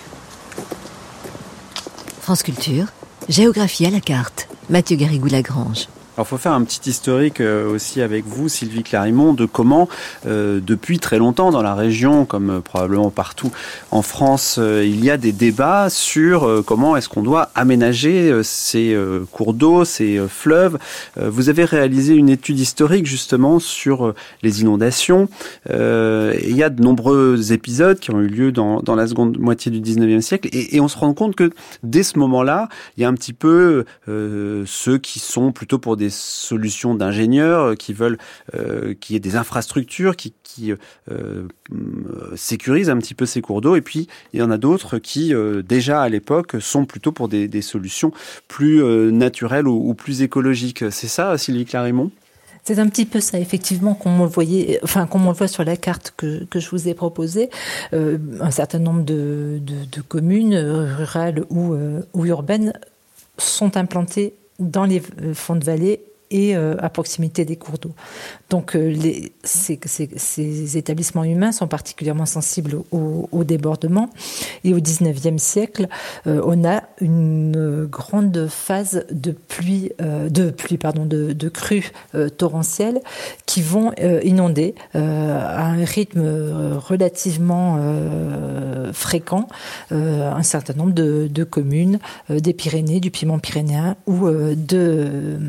France Culture, géographie à la carte. Mathieu Garrigou-Lagrange. Alors, il faut faire un petit historique euh, aussi avec vous, Sylvie Clarimont, de comment, euh, depuis très longtemps dans la région, comme euh, probablement partout en France, euh, il y a des débats sur euh, comment est-ce qu'on doit aménager euh, ces euh, cours d'eau, ces euh, fleuves. Euh, vous avez réalisé une étude historique justement sur euh, les inondations. Euh, il y a de nombreux épisodes qui ont eu lieu dans, dans la seconde moitié du dix-neuvième siècle et, et on se rend compte que dès ce moment-là, il y a un petit peu euh, ceux qui sont plutôt pour des solutions d'ingénieurs qui veulent euh, qu'il y ait des infrastructures qui, qui euh, sécurisent un petit peu ces cours d'eau. Et puis, il y en a d'autres qui, euh, déjà à l'époque, sont plutôt pour des, des solutions plus euh, naturelles ou, ou plus écologiques. C'est ça, Sylvie Clarimont ? C'est un petit peu ça, effectivement, comme on le voyait, enfin, comme on le voit sur la carte que, que je vous ai proposée. Euh, un certain nombre de, de, de communes rurales ou, euh, ou urbaines sont implantées dans les fonds de vallée et euh, à proximité des cours d'eau. Donc euh, les, ces, ces, ces établissements humains sont particulièrement sensibles au, au débordement. Et au dix-neuvième siècle, euh, on a une grande phase de pluie, euh, de pluie, pardon, de, de crues euh, torrentielles qui vont euh, inonder euh, à un rythme relativement euh, fréquent euh, un certain nombre de, de communes euh, des Pyrénées, du Piémont pyrénéen ou euh, de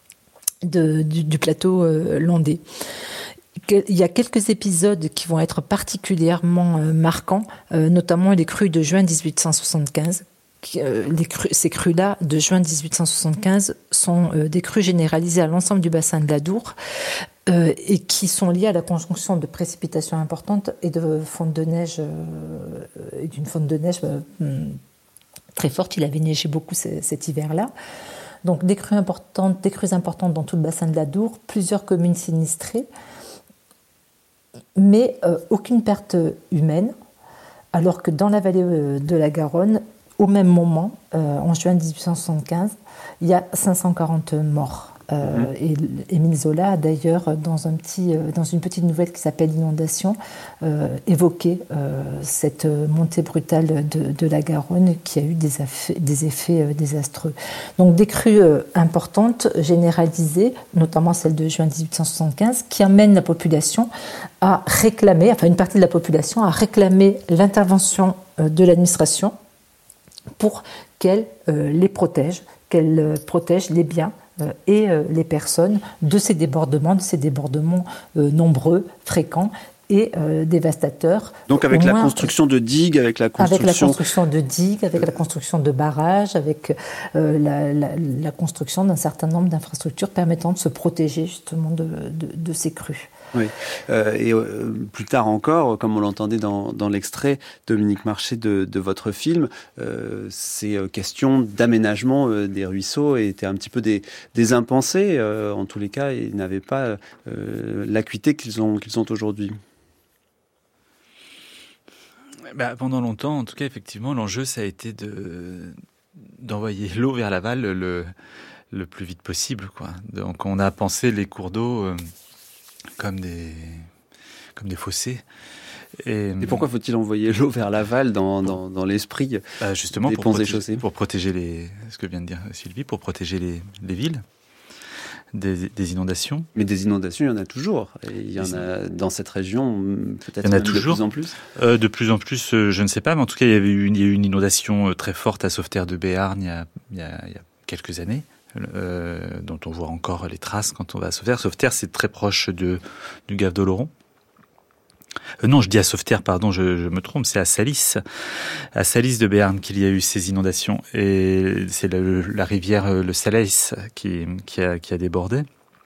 De, du, du plateau euh, landais. Il y a quelques épisodes qui vont être particulièrement euh, marquants, euh, notamment les crues de juin dix-huit cent soixante-quinze. Qui, euh, les crues, ces crues-là de juin dix-huit cent soixante-quinze sont euh, des crues généralisées à l'ensemble du bassin de l'Adour euh, et qui sont liées à la conjonction de précipitations importantes et de fonte de neige, euh, et d'une fonte de neige euh, très forte. Il avait neigé beaucoup c- cet hiver-là. Donc des crues importantes, des crues importantes dans tout le bassin de l'Adour, plusieurs communes sinistrées, mais euh, aucune perte humaine, alors que dans la vallée de la Garonne, au même moment, euh, en juin dix-huit cent soixante-quinze, il y a cinq cent quarante morts. Euh, et Émile Zola a d'ailleurs, dans, un petit, euh, dans une petite nouvelle qui s'appelle Inondation, euh, évoqué euh, cette montée brutale de, de la Garonne qui a eu des, affa- des effets euh, désastreux. Donc des crues euh, importantes, généralisées, notamment celle de juin dix-huit cent soixante-quinze, qui amènent la population à réclamer, enfin une partie de la population à réclamer l'intervention euh, de l'administration pour qu'elle euh, les protège, qu'elle euh, protège les biens et les personnes de ces débordements, de ces débordements euh, nombreux, fréquents et euh, dévastateurs. Donc avec la moins, construction de digues, avec la construction... Avec la construction de digues, avec la construction de barrages, avec euh, la, la, la construction d'un certain nombre d'infrastructures permettant de se protéger justement de, de, de ces crues. Oui, euh, et euh, plus tard encore, comme on l'entendait dans, dans l'extrait, Dominique Marché, de, de votre film, euh, ces questions d'aménagement euh, des ruisseaux étaient un petit peu des, des impensés. Euh, en tous les cas, ils n'avaient pas euh, l'acuité qu'ils ont, qu'ils ont aujourd'hui. Bah, pendant longtemps, en tout cas, effectivement, l'enjeu, ça a été de, d'envoyer l'eau vers l'aval le, le plus vite possible, quoi. Donc, on a pensé les cours d'eau euh, comme des, comme des fossés. Et, et pourquoi faut-il envoyer l'eau vers l'aval dans, dans, dans l'esprit bah justement, des pour ponts protéger, et chaussées ? Pour protéger les, ce que vient de dire Sylvie, pour protéger les, les villes. des, des inondations. Mais des inondations, il y en a toujours. Et il y en a dans cette région, peut-être il y en a même toujours. de plus en plus. Euh, de plus en plus, euh, je ne sais pas, mais en tout cas, il y avait eu une, il y a eu une inondation très forte à Sauveterre de Béarn il y a, il y a, il y a quelques années, euh, dont on voit encore les traces quand on va à Sauveterre. Sauveterre, c'est très proche de, du Gave d'Oloron. Euh, non, je dis à Sauveterre, pardon, je, je me trompe, c'est à Salis, à Salis de Béarn qu'il y a eu ces inondations. Et c'est la, la rivière le Salais qui, qui, a, qui a débordé.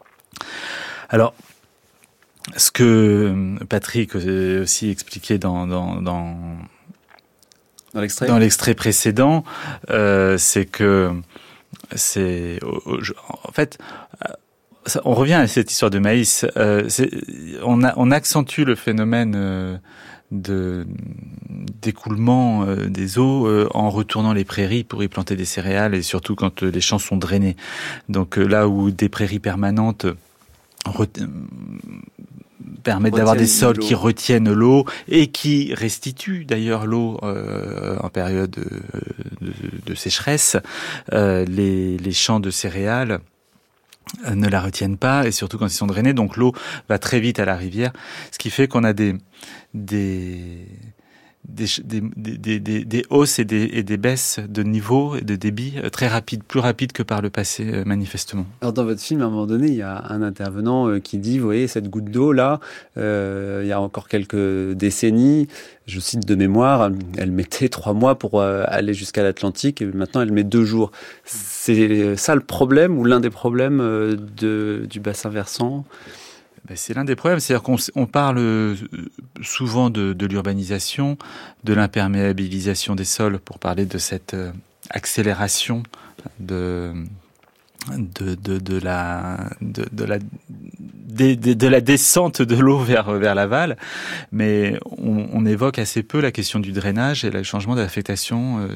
Alors, ce que Patrick aussi expliquait dans, dans, dans, dans l'extrait, dans l'extrait précédent, euh, c'est que c'est, en fait, on revient à cette histoire de maïs. Euh, c'est, on, a, on accentue le phénomène euh, de d'écoulement euh, des eaux euh, en retournant les prairies pour y planter des céréales, et surtout quand euh, les champs sont drainés. Donc euh, là où des prairies permanentes ret- permettent d'avoir des sols l'eau. qui retiennent l'eau et qui restituent d'ailleurs l'eau euh, en période de, de, de sécheresse, euh, les, les champs de céréales ne la retiennent pas, et surtout quand ils sont drainés, donc l'eau va très vite à la rivière, ce qui fait qu'on a des des des des des, des, des hausses et des, et des baisses de niveau et de débit très rapides, plus rapides que par le passé manifestement. Alors dans votre film, à un moment donné, il y a un intervenant qui dit, vous voyez, cette goutte d'eau là, euh, il y a encore quelques décennies, je cite de mémoire, elle mettait trois mois pour euh, aller jusqu'à l'Atlantique, et maintenant elle met deux jours. C'est ça le problème, ou l'un des problèmes euh, de, du bassin versant? Ben c'est l'un des problèmes, c'est-à-dire qu'on on parle souvent de, de l'urbanisation, de l'imperméabilisation des sols, pour parler de cette euh, accélération de de de de la de, de la de, de, de la descente de l'eau vers vers l'aval, mais on, on évoque assez peu la question du drainage et le changement de l'affectation euh,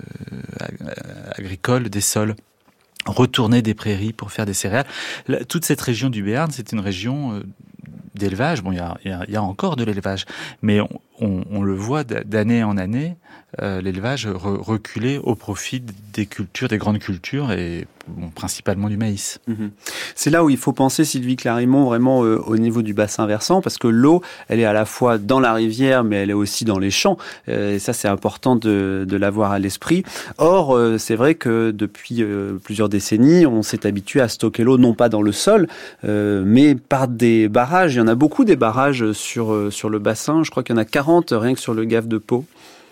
agricole des sols. Retourner des prairies pour faire des céréales. La, toute cette région du Béarn, c'est une région euh, d'élevage. Bon, il y a, y, a, y a encore de l'élevage, mais on, on, on le voit d'année en année, euh, l'élevage re, reculer au profit des cultures, des grandes cultures, et bon, principalement du maïs. Mmh. C'est là où il faut penser, Sylvie Clarimont, vraiment euh, au niveau du bassin versant, parce que l'eau, elle est à la fois dans la rivière, mais elle est aussi dans les champs. Euh, et ça, c'est important de, de l'avoir à l'esprit. Or, euh, c'est vrai que depuis euh, plusieurs décennies, on s'est habitué à stocker l'eau, non pas dans le sol, euh, mais par des barrages. Il y en a beaucoup des barrages sur, euh, sur le bassin. Je crois qu'il y en a quarante rien que sur le Gave de Pau.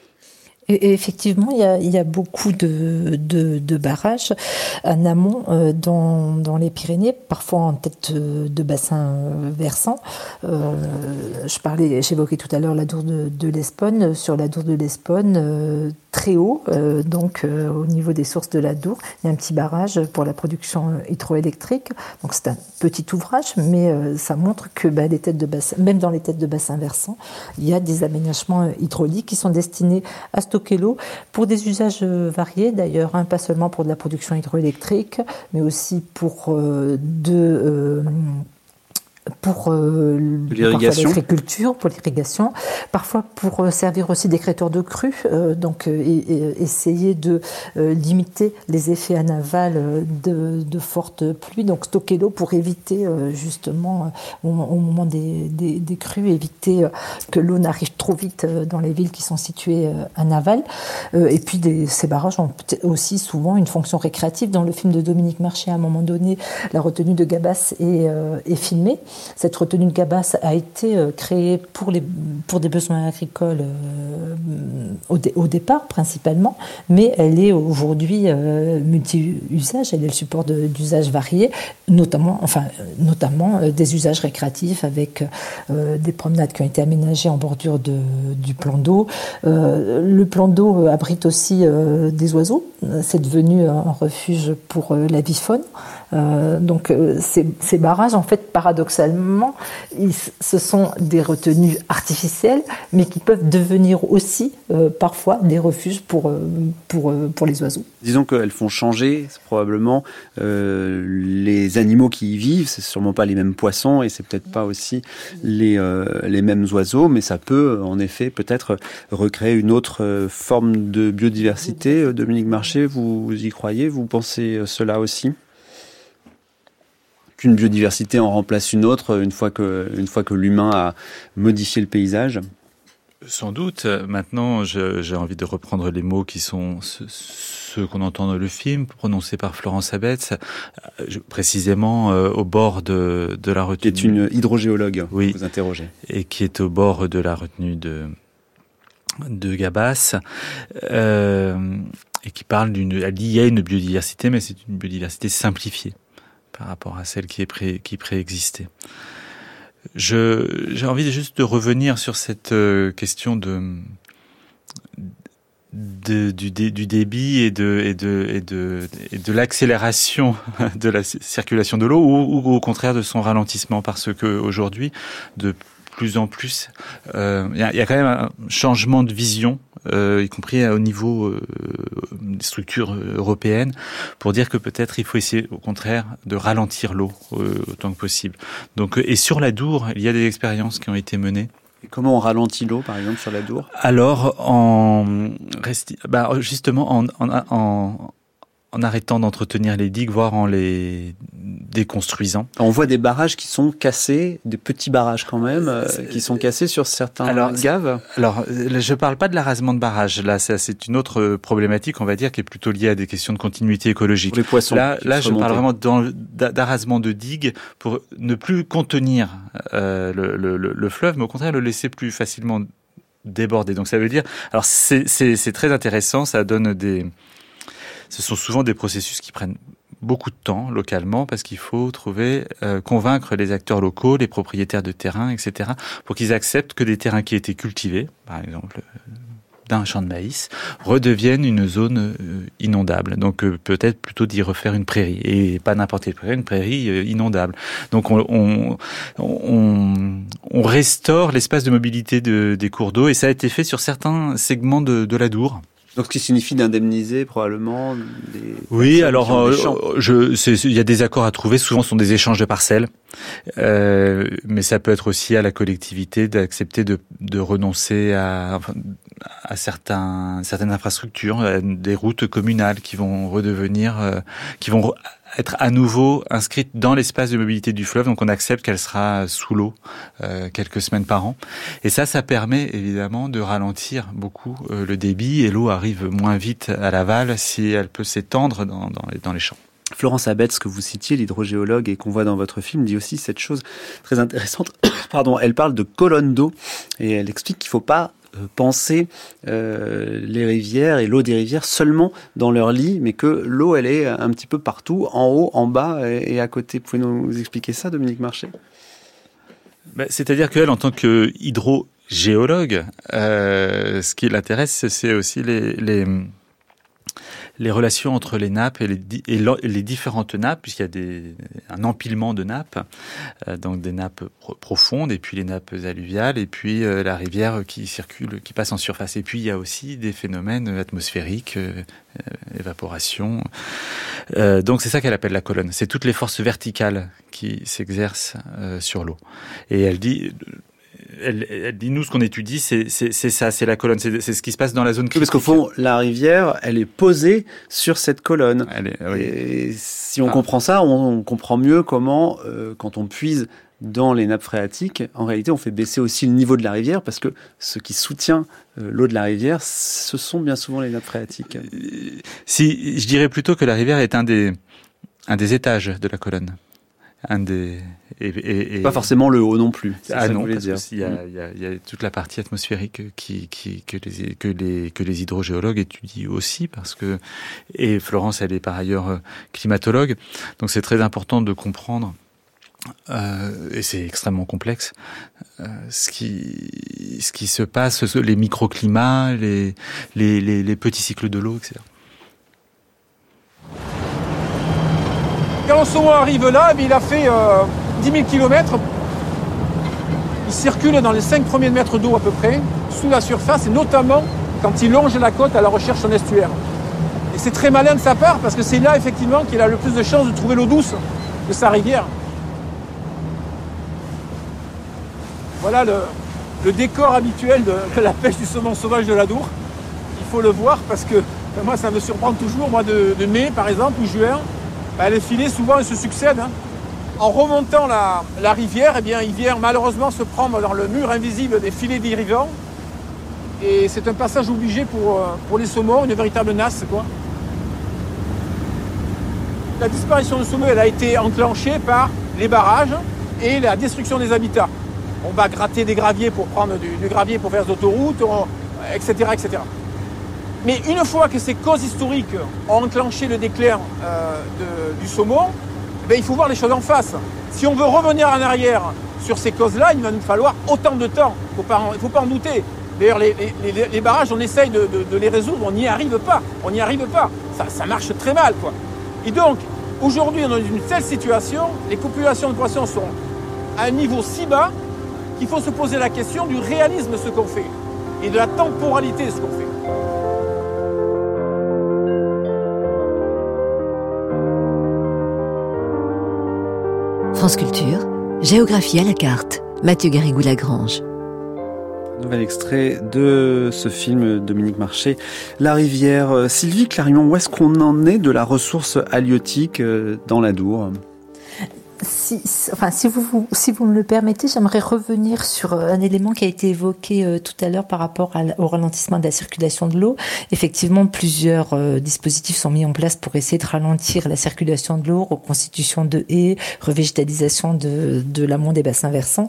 Et effectivement, il y a, il y a beaucoup de, de, de barrages en amont euh, dans, dans les Pyrénées, parfois en tête de bassin versant. Euh, je parlais, j'évoquais tout à l'heure la Dour de, de l'Esponne. Sur la Dour de l'Esponne, euh, très haut, euh, donc euh, au niveau des sources de la Dour, il y a un petit barrage pour la production hydroélectrique. Donc c'est un petit ouvrage, mais euh, ça montre que bah, les têtes de bassin, même dans les têtes de bassin versant, il y a des aménagements hydrauliques qui sont destinés à stocker l'eau pour des usages variés d'ailleurs, hein, pas seulement pour de la production hydroélectrique, mais aussi pour euh, de euh, pour euh, l'agriculture, pour l'irrigation, parfois pour euh, servir aussi d'écrêteur de crues, euh, donc euh, et, et essayer de euh, limiter les effets en aval euh, de, de fortes pluies, donc stocker l'eau pour éviter euh, justement euh, au, au moment des, des, des crues, éviter euh, que l'eau n'arrive trop vite euh, dans les villes qui sont situées euh, en aval. Euh, et puis des, ces barrages ont aussi souvent une fonction récréative. Dans le film de Dominique Marchais, à un moment donné, la retenue de Gabas est, euh, est filmée. Cette retenue de Gabas a été euh, créée pour, les, pour des besoins agricoles euh, au, dé, au départ principalement, mais elle est aujourd'hui euh, multi-usage, elle est le support de, d'usages variés, notamment, enfin, notamment euh, des usages récréatifs avec euh, des promenades qui ont été aménagées en bordure de, du plan d'eau. Euh, le plan d'eau abrite aussi euh, des oiseaux, c'est devenu un refuge pour euh, la vifaune. Euh, donc euh, ces, ces barrages, en fait, paradoxalement, ils, ce sont des retenues artificielles, mais qui peuvent devenir aussi euh, parfois des refuges pour, euh, pour, euh, pour les oiseaux. Disons qu'elles font changer probablement euh, les animaux qui y vivent. C'est sûrement pas les mêmes poissons et c'est peut-être pas aussi les, euh, les mêmes oiseaux, mais ça peut en effet peut-être recréer une autre forme de biodiversité. Dominique Marchais, vous y croyez? Vous pensez cela aussi? qu'une biodiversité en remplace une autre une fois que, une fois que l'humain a modifié le paysage? Sans doute. Maintenant, je, j'ai envie de reprendre les mots qui sont ceux, ceux qu'on entend dans le film, prononcés par Florence Abetz, euh, précisément euh, au bord de, de la retenue. Qui est une hydrogéologue, oui, vous interrogez. Et qui est au bord de la retenue de, de Gabas, euh, et qui parle d'une... Elle dit il y a une biodiversité, mais c'est une biodiversité simplifiée par rapport à celle qui, est pré, qui préexistait. Je, j'ai envie juste de revenir sur cette euh, question de, de du, dé, du débit et de et de et de et de l'accélération de la circulation de l'eau ou, ou au contraire de son ralentissement, parce que aujourd'hui de plus en plus il euh, y, a, y a quand même un changement de vision, euh, y compris au niveau euh, des structures européennes, pour dire que peut-être il faut essayer au contraire de ralentir l'eau euh, autant que possible. Donc, et sur la Dour, il y a des expériences qui ont été menées. Et comment on ralentit l'eau, par exemple, sur la Dour? Alors, en resti... bah, justement, en, en, en, en arrêtant d'entretenir les digues, voire en les déconstruisant. On voit des barrages qui sont cassés, des petits barrages quand même, euh, qui sont cassés sur certains alors, gaves. Alors, je parle pas de l'arasement de barrages. Là, ça, c'est une autre problématique, on va dire, qui est plutôt liée à des questions de continuité écologique. Pour les poissons. Là, là, je parle vraiment d'arasement de digues pour ne plus contenir euh, le, le, le fleuve, mais au contraire le laisser plus facilement déborder. Donc, ça veut dire, alors c'est, c'est, c'est très intéressant. Ça donne des, ce sont souvent des processus qui prennent beaucoup de temps localement, parce qu'il faut trouver, euh, convaincre les acteurs locaux, les propriétaires de terrains, et cetera, pour qu'ils acceptent que des terrains qui étaient cultivés, par exemple euh, d'un champ de maïs, redeviennent une zone euh, inondable. Donc euh, peut-être plutôt d'y refaire une prairie, et pas n'importe quelle prairie, une prairie euh, inondable. Donc on, on, on, on restaure l'espace de mobilité de, des cours d'eau, et ça a été fait sur certains segments de, de la Dour. Donc, ce qui signifie d'indemniser probablement des... Oui, alors euh, je, c'est, il y a des accords à trouver. Souvent, ce sont des échanges de parcelles, euh, mais ça peut être aussi à la collectivité d'accepter de, de renoncer à, enfin, à certains, certaines infrastructures, à des routes communales qui vont redevenir, euh, qui vont re- être à nouveau inscrite dans l'espace de mobilité du fleuve. Donc on accepte qu'elle sera sous l'eau euh, quelques semaines par an. Et ça, ça permet évidemment de ralentir beaucoup euh, le débit, et l'eau arrive moins vite à l'aval si elle peut s'étendre dans, dans, les, dans les champs. Florence Abetz, que vous citiez, l'hydrogéologue, et qu'on voit dans votre film, dit aussi cette chose très intéressante. Pardon, elle parle de colonnes d'eau, et elle explique qu'il ne faut pas penser euh, les rivières et l'eau des rivières seulement dans leur lit, mais que l'eau, elle est un petit peu partout, en haut, en bas et, et à côté. Pouvez-vous nous expliquer ça, Dominique Marché? Ben, c'est-à-dire qu'elle, en tant qu'hydrogéologue, euh, ce qui l'intéresse, c'est aussi les... les les relations entre les nappes et les, et les différentes nappes, puisqu'il y a des, un empilement de nappes, euh, donc des nappes pro- profondes, et puis les nappes alluviales, et puis euh, la rivière qui circule, qui passe en surface. Et puis il y a aussi des phénomènes atmosphériques, euh, euh, évaporation. Euh, donc c'est ça qu'elle appelle la colonne. C'est toutes les forces verticales qui s'exercent euh, sur l'eau. Et elle dit... Elle, elle dit, nous, ce qu'on étudie, c'est, c'est, c'est ça, c'est la colonne, c'est, c'est ce qui se passe dans la zone critique. Parce qu'au fond, la rivière, elle est posée sur cette colonne. Elle est, oui. Et si on ah. comprend ça, on, on comprend mieux comment, euh, quand on puise dans les nappes phréatiques, en réalité, on fait baisser aussi le niveau de la rivière, parce que ce qui soutient euh, l'eau de la rivière, ce sont bien souvent les nappes phréatiques. Euh, si, je dirais plutôt que la rivière est un des, un des étages de la colonne. Un des et, et, et... pas forcément le haut non plus. C'est ah ça non, parce qu'il y a, il y a, il y a toute la partie atmosphérique qui, qui que les que les que les hydrogéologues étudient aussi, parce que et Florence, elle est par ailleurs climatologue, donc c'est très important de comprendre. Euh, et c'est extrêmement complexe. Euh, ce qui ce qui se passe, les microclimats, les les les, les petits cycles de l'eau, et cetera. Quand Saumon arrive là, il a fait euh, dix mille kilomètres. Il circule dans les cinq premiers mètres d'eau à peu près, sous la surface, et notamment quand il longe la côte à la recherche d'un estuaire. Et c'est très malin de sa part, parce que c'est là effectivement qu'il a le plus de chances de trouver l'eau douce de sa rivière. Voilà le, le décor habituel de, de la pêche du saumon sauvage de la Dour. Il faut le voir, parce que moi ça me surprend toujours, moi de, de mai par exemple, ou juin. Les filets, souvent, ils se succèdent. Hein. en remontant la, la rivière, eh bien, il vient malheureusement se prendre dans le mur invisible des filets dérivants. Et c'est un passage obligé pour, pour les saumons, une véritable nasse, quoi. La disparition de saumon, elle a été enclenchée par les barrages et la destruction des habitats. On va gratter des graviers pour prendre du, du gravier pour faire des autoroutes, on, et cetera, et cetera. Mais une fois que ces causes historiques ont enclenché le déclin euh, de, du saumon, ben, il faut voir les choses en face. Si on veut revenir en arrière sur ces causes-là, il va nous falloir autant de temps. Il ne faut pas en douter. D'ailleurs, les, les, les barrages, on essaye de, de, de les résoudre, on n'y arrive pas. On n'y arrive pas. Ça, ça marche très mal, quoi. Et donc, aujourd'hui, on est dans une telle situation, les populations de poissons sont à un niveau si bas qu'il faut se poser la question du réalisme de ce qu'on fait et de la temporalité de ce qu'on fait. France Culture, géographie à la carte. Mathieu Garrigou-Lagrange. Nouvel extrait de ce film Dominique Marchais, La Rivière. Sylvie Clarimont, où est-ce qu'on en est de la ressource halieutique dans l'Adour ? Si, enfin, si vous, vous, si vous me le permettez, j'aimerais revenir sur un élément qui a été évoqué euh, tout à l'heure par rapport à, au ralentissement de la circulation de l'eau. Effectivement, plusieurs euh, dispositifs sont mis en place pour essayer de ralentir la circulation de l'eau, reconstitution de haies, revégétalisation de, de l'amont des bassins versants,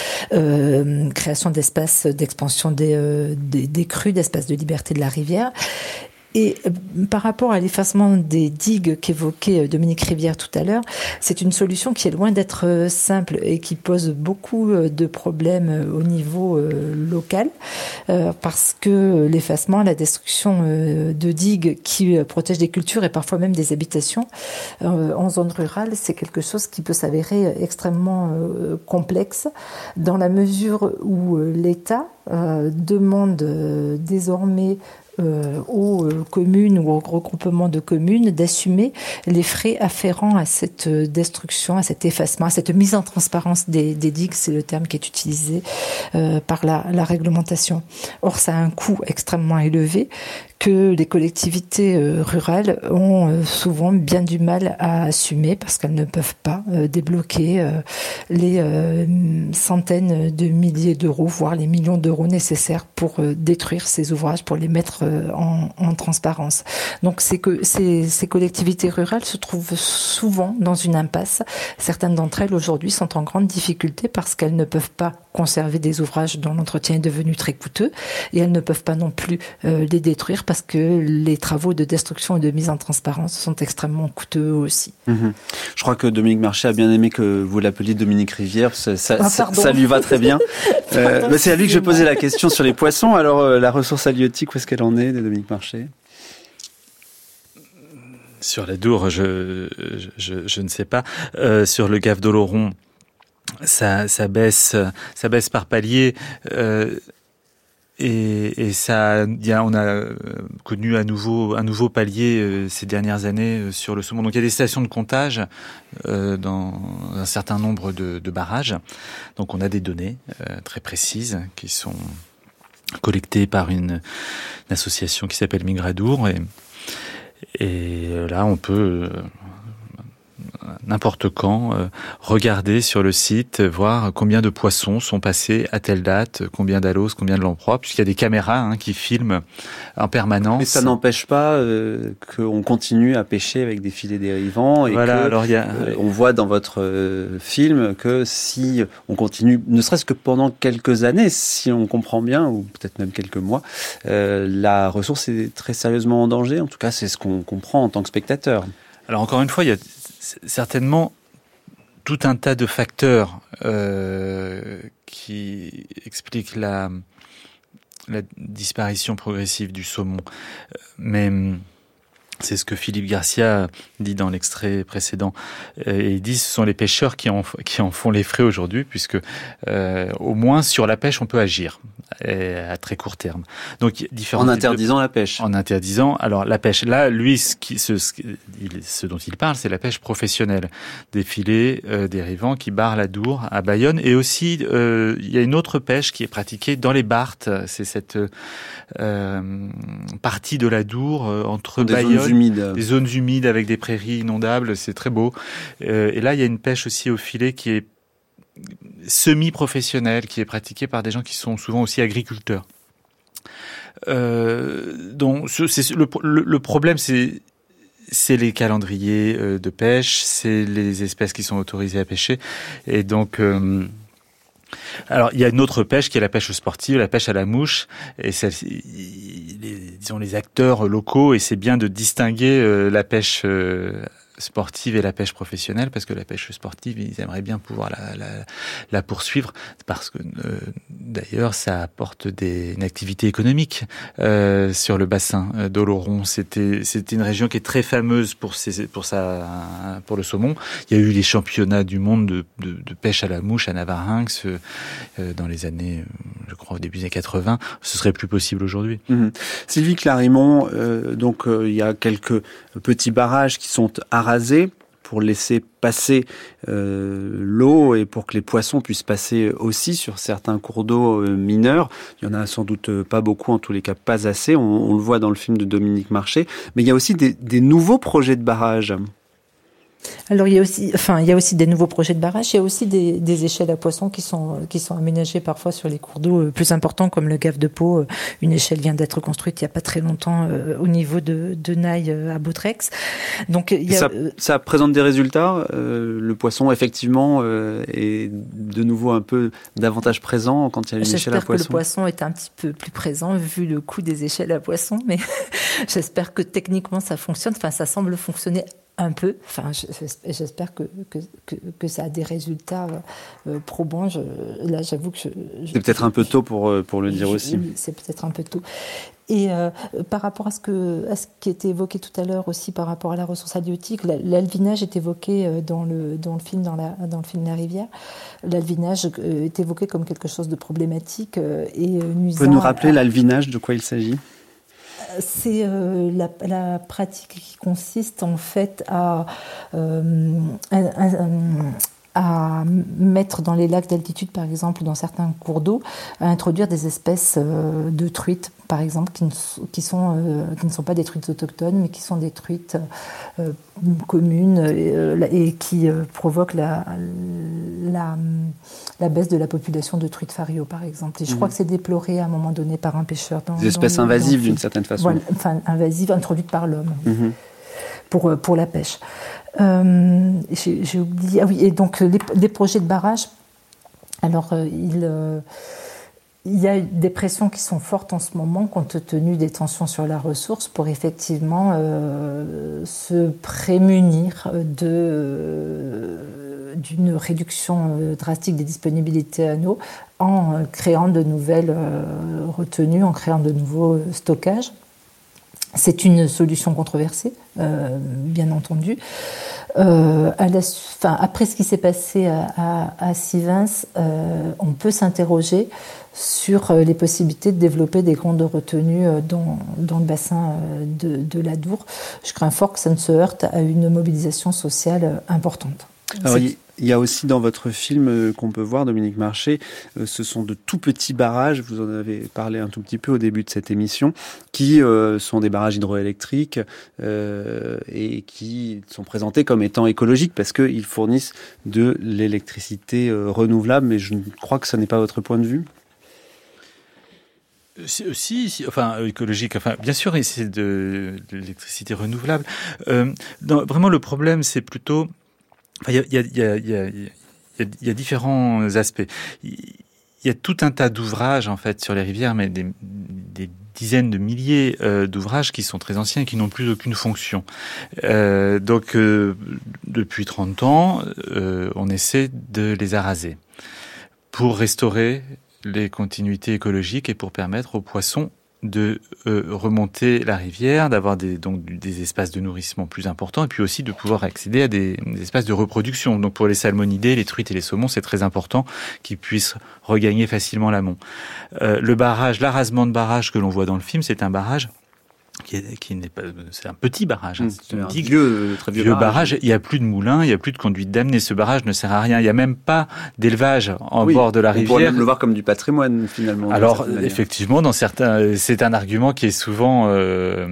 euh, création d'espaces d'expansion des, euh, des, des crues, d'espaces de liberté de la rivière. Et par rapport à l'effacement des digues qu'évoquait Dominique Rivière tout à l'heure, c'est une solution qui est loin d'être simple et qui pose beaucoup de problèmes au niveau local, parce que l'effacement, la destruction de digues qui protègent des cultures et parfois même des habitations en zone rurale, c'est quelque chose qui peut s'avérer extrêmement complexe dans la mesure où l'État demande désormais Euh, aux euh, communes ou aux regroupements de communes d'assumer les frais afférents à cette destruction, à cet effacement, à cette mise en transparence des, des digues, c'est le terme qui est utilisé euh, par la, la réglementation. Or, ça a un coût extrêmement élevé que les collectivités euh, rurales ont euh, souvent bien du mal à assumer parce qu'elles ne peuvent pas euh, débloquer euh, les euh, centaines de milliers d'euros, voire les millions d'euros nécessaires pour euh, détruire ces ouvrages, pour les mettre En, en transparence. Donc c'est que ces, ces collectivités rurales se trouvent souvent dans une impasse. Certaines d'entre elles aujourd'hui sont en grande difficulté parce qu'elles ne peuvent pas conserver des ouvrages dont l'entretien est devenu très coûteux et elles ne peuvent pas non plus euh, les détruire parce que les travaux de destruction et de mise en transparence sont extrêmement coûteux aussi. Mmh. Je crois que Dominique Marchais a bien aimé que vous l'appeliez Dominique Rivière, ça, ça, ah, ça, ça lui va très bien. euh, mais c'est à lui que je posais la question sur les poissons. Alors euh, la ressource halieutique, où est-ce qu'elle en est de Dominique Marchais ? Sur l'Adour, je, je, je, je ne sais pas. Euh, sur le Gave d'Oloron, ça, ça baisse, ça baisse par palier. Euh, et, et ça, y a, on a connu à nouveau un nouveau palier euh, ces dernières années euh, sur le saumon. Donc il y a des stations de comptage euh, dans un certain nombre de, de barrages. Donc on a des données euh, très précises qui sont collectées par une, une association qui s'appelle Migradour et Et là, on peut, euh, n'importe quand, euh, regarder sur le site, voir combien de poissons sont passés à telle date, combien d'allos, combien de lamproies, puisqu'il y a des caméras hein, qui filment en permanence. Mais ça n'empêche pas euh, qu'on continue à pêcher avec des filets dérivants et voilà, que, alors il y a, euh, on voit dans votre euh, film que si on continue, ne serait-ce que pendant quelques années, si on comprend bien, ou peut-être même quelques mois, euh, la ressource est très sérieusement en danger. En tout cas, c'est ce qu'on comprend en tant que spectateur. Alors encore une fois, il y a certainement tout un tas de facteurs euh, qui expliquent la, la disparition progressive du saumon. Mais c'est ce que Philippe Garcia dit dans l'extrait précédent. Et il dit que ce sont les pêcheurs qui en, qui en font les frais aujourd'hui, puisque euh, au moins sur la pêche, on peut agir à très court terme. Donc, en interdisant de... la pêche. En interdisant. Alors la pêche, là, lui, ce, qui, ce, ce dont il parle, c'est la pêche professionnelle, des filets euh, dérivants qui barrent l'Adour à Bayonne, et aussi euh, il y a une autre pêche qui est pratiquée dans les Barthes. C'est cette euh, partie de l'Adour euh, entre des Bayonne zones humides. Des zones humides avec des prairies inondables, c'est très beau. Euh, et là, il y a une pêche aussi au filet qui est semi-professionnelle, qui est pratiquée par des gens qui sont souvent aussi agriculteurs. Euh, donc, c'est, le, le, le problème, c'est c'est les calendriers euh, de pêche, c'est les espèces qui sont autorisées à pêcher, et donc. Euh, Alors, il y a une autre pêche qui est la pêche sportive, la pêche à la mouche, et celle, les, disons les acteurs locaux essaient bien de distinguer euh, la pêche euh, sportive et la pêche professionnelle, parce que la pêche sportive, ils aimeraient bien pouvoir la, la, la poursuivre, parce que euh, d'ailleurs, ça apporte des, une activité économique euh, sur le bassin d'Oloron. C'était, c'était une région qui est très fameuse pour ses, pour sa, pour le saumon. Il y a eu les championnats du monde de, de, de pêche à la mouche à Navarinx euh, dans les années, je crois, au début des années quatre-vingts. Ce serait plus possible aujourd'hui. Mmh. Sylvie Clarimont, euh, donc euh, il y a quelques petits barrages qui sont arasés pour laisser passer euh, l'eau et pour que les poissons puissent passer aussi sur certains cours d'eau euh, mineurs. Il y en a sans doute pas beaucoup, en tous les cas pas assez. On, on le voit dans le film de Dominique Marché. Mais il y a aussi des, des nouveaux projets de barrages. Alors il y a aussi, enfin il y a aussi des nouveaux projets de barrages. Il y a aussi des, des échelles à poissons qui sont qui sont aménagées parfois sur les cours d'eau plus importants comme le Gave de Pau. Une échelle vient d'être construite il y a pas très longtemps euh, au niveau de, de Naï euh, à Bautrex. Donc il y a, ça, ça présente des résultats. Euh, le poisson effectivement euh, est de nouveau un peu davantage présent quand il y a une échelle à poisson. J'espère que le poisson est un petit peu plus présent vu le coût des échelles à poisson, mais j'espère que techniquement ça fonctionne. Enfin ça semble fonctionner un peu, enfin, j'espère que, que, que, que ça a des résultats euh, probants. Je, là, j'avoue que je, je, c'est peut-être un peu tôt pour, pour le dire je, aussi. C'est peut-être un peu tôt. Et euh, par rapport à ce, que, à ce qui était évoqué tout à l'heure aussi, par rapport à la ressource halieutique, l'alvinage est évoqué dans le, dans le film, dans, la, dans le film La Rivière. L'alvinage est évoqué comme quelque chose de problématique et nuisant. Vous pouvez nous rappeler à... l'alvinage, de quoi il s'agit ? C'est euh, la, la pratique qui consiste en fait à, euh, à, à, à mettre dans les lacs d'altitude, par exemple, dans certains cours d'eau, à introduire des espèces euh, de truites, par exemple, qui ne, qui, sont, euh, qui ne sont pas des truites autochtones, mais qui sont des truites euh, communes et, euh, et qui euh, provoquent la, la, la baisse de la population de truites fario, par exemple. Et je mmh. crois que c'est déploré à un moment donné par un pêcheur. Dans, des espèces dans, invasives, dans d'une certaine façon. Voilà, enfin, invasives, introduites par l'homme. Mmh. Pour, pour la pêche. Euh, j'ai, j'ai oublié. Ah oui, et donc les, les projets de barrage. Alors, euh, il, euh, il y a des pressions qui sont fortes en ce moment, compte tenu des tensions sur la ressource, pour effectivement euh, se prémunir de, euh, d'une réduction euh, drastique des disponibilités en eau, en euh, créant de nouvelles euh, retenues, en créant de nouveaux euh, stockages. C'est une solution controversée, euh, bien entendu. Euh, à la, enfin, après ce qui s'est passé à, à, à Sivins, euh, on peut s'interroger sur les possibilités de développer des grandes retenues dans, dans le bassin de, de l'Adour. Je crains fort que ça ne se heurte à une mobilisation sociale importante. Alors, il y a aussi dans votre film qu'on peut voir, Dominique Marché, ce sont de tout petits barrages, vous en avez parlé un tout petit peu au début de cette émission, qui euh, sont des barrages hydroélectriques euh, et qui sont présentés comme étant écologiques parce qu'ils fournissent de l'électricité euh, renouvelable, mais je crois que ce n'est pas votre point de vue. Si, si, enfin écologique, enfin bien sûr, c'est de, de l'électricité renouvelable. Euh, non, vraiment, le problème, c'est plutôt... Il y a, il y a, il y a, il y a, il y a différents aspects. Il y a tout un tas d'ouvrages en fait sur les rivières, mais des, des dizaines de milliers euh, d'ouvrages qui sont très anciens et qui n'ont plus aucune fonction. Euh, donc euh, depuis trente ans, euh, on essaie de les araser pour restaurer les continuités écologiques et pour permettre aux poissons de euh, remonter la rivière, d'avoir des, donc des espaces de nourrissement plus importants et puis aussi de pouvoir accéder à des, des espaces de reproduction. Donc pour les salmonidés, les truites et les saumons, c'est très important qu'ils puissent regagner facilement l'amont. Euh, le barrage, l'arasement de barrage que l'on voit dans le film, c'est un barrage qui, est, qui n'est pas, c'est un petit barrage. Hein, c'est un digue, vieux, très vieux, vieux barrage. barrage. Il n'y a plus de moulin, il n'y a plus de conduite d'amener. Ce barrage ne sert à rien. Il n'y a même pas d'élevage en oui, bord de la on rivière. On pourrait même le voir comme du patrimoine, finalement. Alors, effectivement, dans certains, c'est un argument qui est souvent, euh,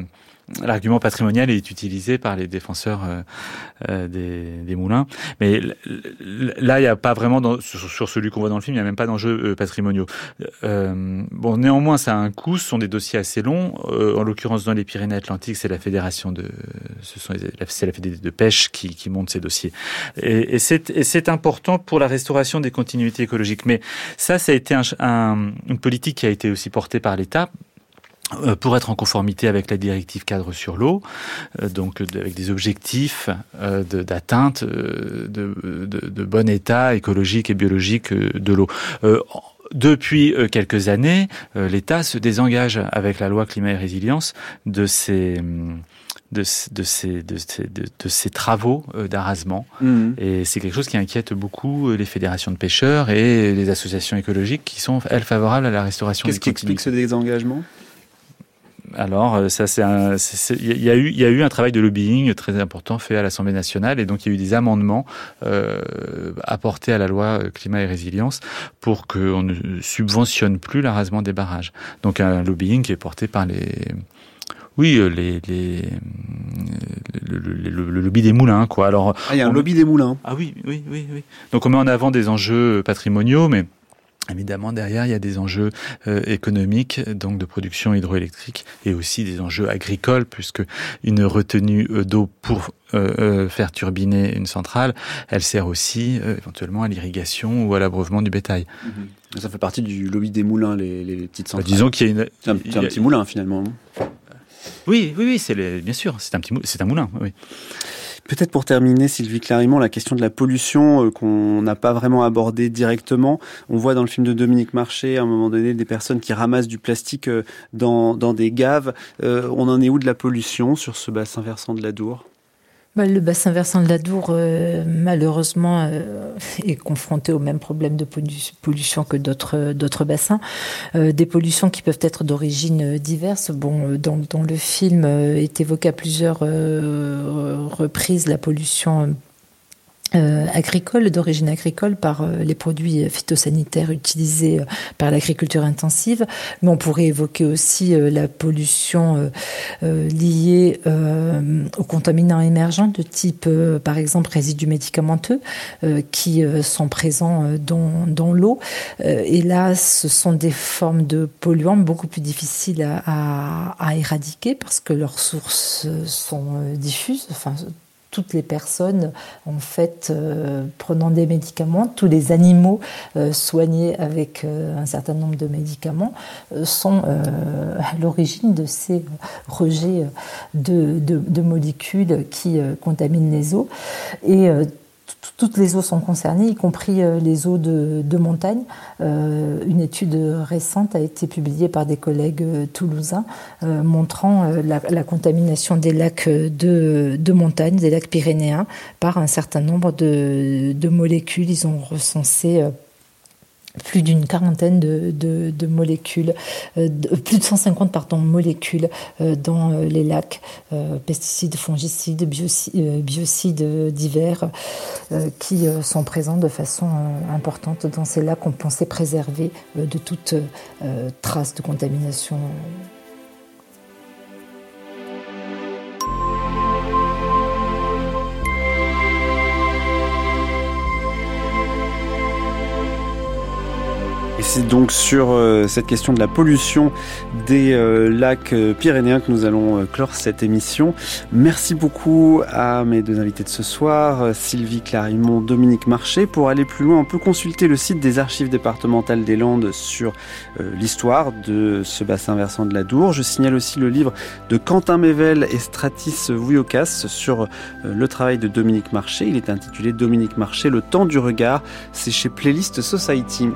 l'argument patrimonial est utilisé par les défenseurs euh, euh, des, des moulins. Mais là, il n'y a pas vraiment, dans, sur, sur celui qu'on voit dans le film, il n'y a même pas d'enjeux euh, patrimoniaux. Euh, bon, néanmoins, ça a un coût, ce sont des dossiers assez longs. Euh, en l'occurrence, dans les Pyrénées-Atlantiques, c'est la fédération de, ce sont les, c'est la fédération de pêche qui, qui monte ces dossiers. Et, et, c'est, et c'est important pour la restauration des continuités écologiques. Mais ça, ça a été un, un, une politique qui a été aussi portée par l'État, pour être en conformité avec la directive cadre sur l'eau, euh, donc avec des objectifs euh, de, d'atteinte euh, de, de, de bon état écologique et biologique euh, de l'eau. Euh, Depuis euh, quelques années, euh, l'État se désengage avec la loi climat et résilience de ces de, de ces de ces de, de ces travaux euh, d'arasement. Mmh. Et c'est quelque chose qui inquiète beaucoup les fédérations de pêcheurs et les associations écologiques qui sont elles favorables à la restauration. Qu'est-ce qui explique ce désengagement ? Alors, ça, c'est un, c'est, il y a eu, il y a eu un travail de lobbying très important fait à l'Assemblée nationale, et donc il y a eu des amendements euh, apportés à la loi climat et résilience pour qu'on ne subventionne plus l'arasement des barrages. Donc un lobbying qui est porté par les, oui, les, les, le, le, le, le lobby des moulins, quoi. Alors, ah, il y a un on, lobby des moulins. Ah oui, oui, oui, oui. Donc on met en avant des enjeux patrimoniaux, mais évidemment, derrière, il y a des enjeux euh, économiques, donc de production hydroélectrique, et aussi des enjeux agricoles, puisque une retenue d'eau pour euh, euh, faire turbiner une centrale, elle sert aussi euh, éventuellement à l'irrigation ou à l'abreuvement du bétail. Mmh. Ça fait partie du lobby des moulins, les, les petites centrales. Bah, disons qu'il y a une... C'est un, c'est un petit moulin, finalement. Oui, oui, oui, c'est les... bien sûr, c'est un petit, mou... c'est un moulin, oui. Peut-être pour terminer, Sylvie Clarimont, la question de la pollution euh, qu'on n'a pas vraiment abordée directement. On voit dans le film de Dominique Marché, à un moment donné, des personnes qui ramassent du plastique euh, dans, dans des gaves. Euh, on en est où de la pollution sur ce bassin versant de l'Adour ? Bah, le bassin versant de l'Adour, euh, malheureusement, euh, est confronté au même problème de pollution que d'autres, d'autres bassins. Euh, des pollutions qui peuvent être d'origine diverse. Bon, dans, dans le film euh, est évoqué à plusieurs euh, reprises la pollution Euh, agricole, d'origine agricole, par euh, les produits phytosanitaires utilisés euh, par l'agriculture intensive. Mais on pourrait évoquer aussi euh, la pollution euh, euh, liée euh, aux contaminants émergents de type, euh, par exemple, résidus médicamenteux euh, qui euh, sont présents euh, dans, dans l'eau. Euh, et là, ce sont des formes de polluants beaucoup plus difficiles à, à, à éradiquer parce que leurs sources sont euh, diffuses. Enfin, toutes les personnes, en fait, euh, prenant des médicaments, tous les animaux euh, soignés avec euh, un certain nombre de médicaments euh, sont euh, à l'origine de ces rejets de, de, de molécules qui euh, contaminent les eaux. Et euh, toutes les eaux sont concernées, y compris les eaux de, de montagne. Euh, une étude récente a été publiée par des collègues toulousains euh, montrant la, la contamination des lacs de, de montagne, des lacs pyrénéens, par un certain nombre de, de molécules. Ils ont recensé euh, plus d'une quarantaine de, de, de molécules, euh, de, plus de cent cinquante pardon, molécules euh, dans euh, les lacs, euh, pesticides, fongicides, biocides, euh, biocides divers, euh, qui euh, sont présents de façon euh, importante dans ces lacs qu'on pensait préserver euh, de toute euh, trace de contamination. Et c'est donc sur euh, cette question de la pollution des euh, lacs euh, pyrénéens que nous allons euh, clore cette émission. Merci beaucoup à mes deux invités de ce soir, euh, Sylvie Clarimont, Dominique Marché. Pour aller plus loin, on peut consulter le site des archives départementales des Landes sur euh, l'histoire de ce bassin versant de l'Adour. Je signale aussi le livre de Quentin Mével et Stratis Vouillokas sur euh, le travail de Dominique Marché. Il est intitulé Dominique Marché, le temps du regard. C'est chez Playlist Society.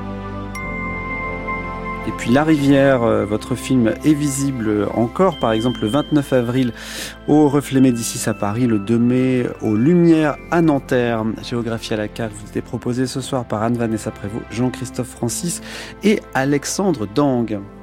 Et puis La Rivière, euh, votre film est visible encore, par exemple le vingt-neuf avril au Reflet Médicis à Paris, le deux mai aux Lumières à Nanterre. Géographie à la carte vous était proposée ce soir par Anne-Vanessa Prévost, Jean-Christophe Francis et Alexandre Dang.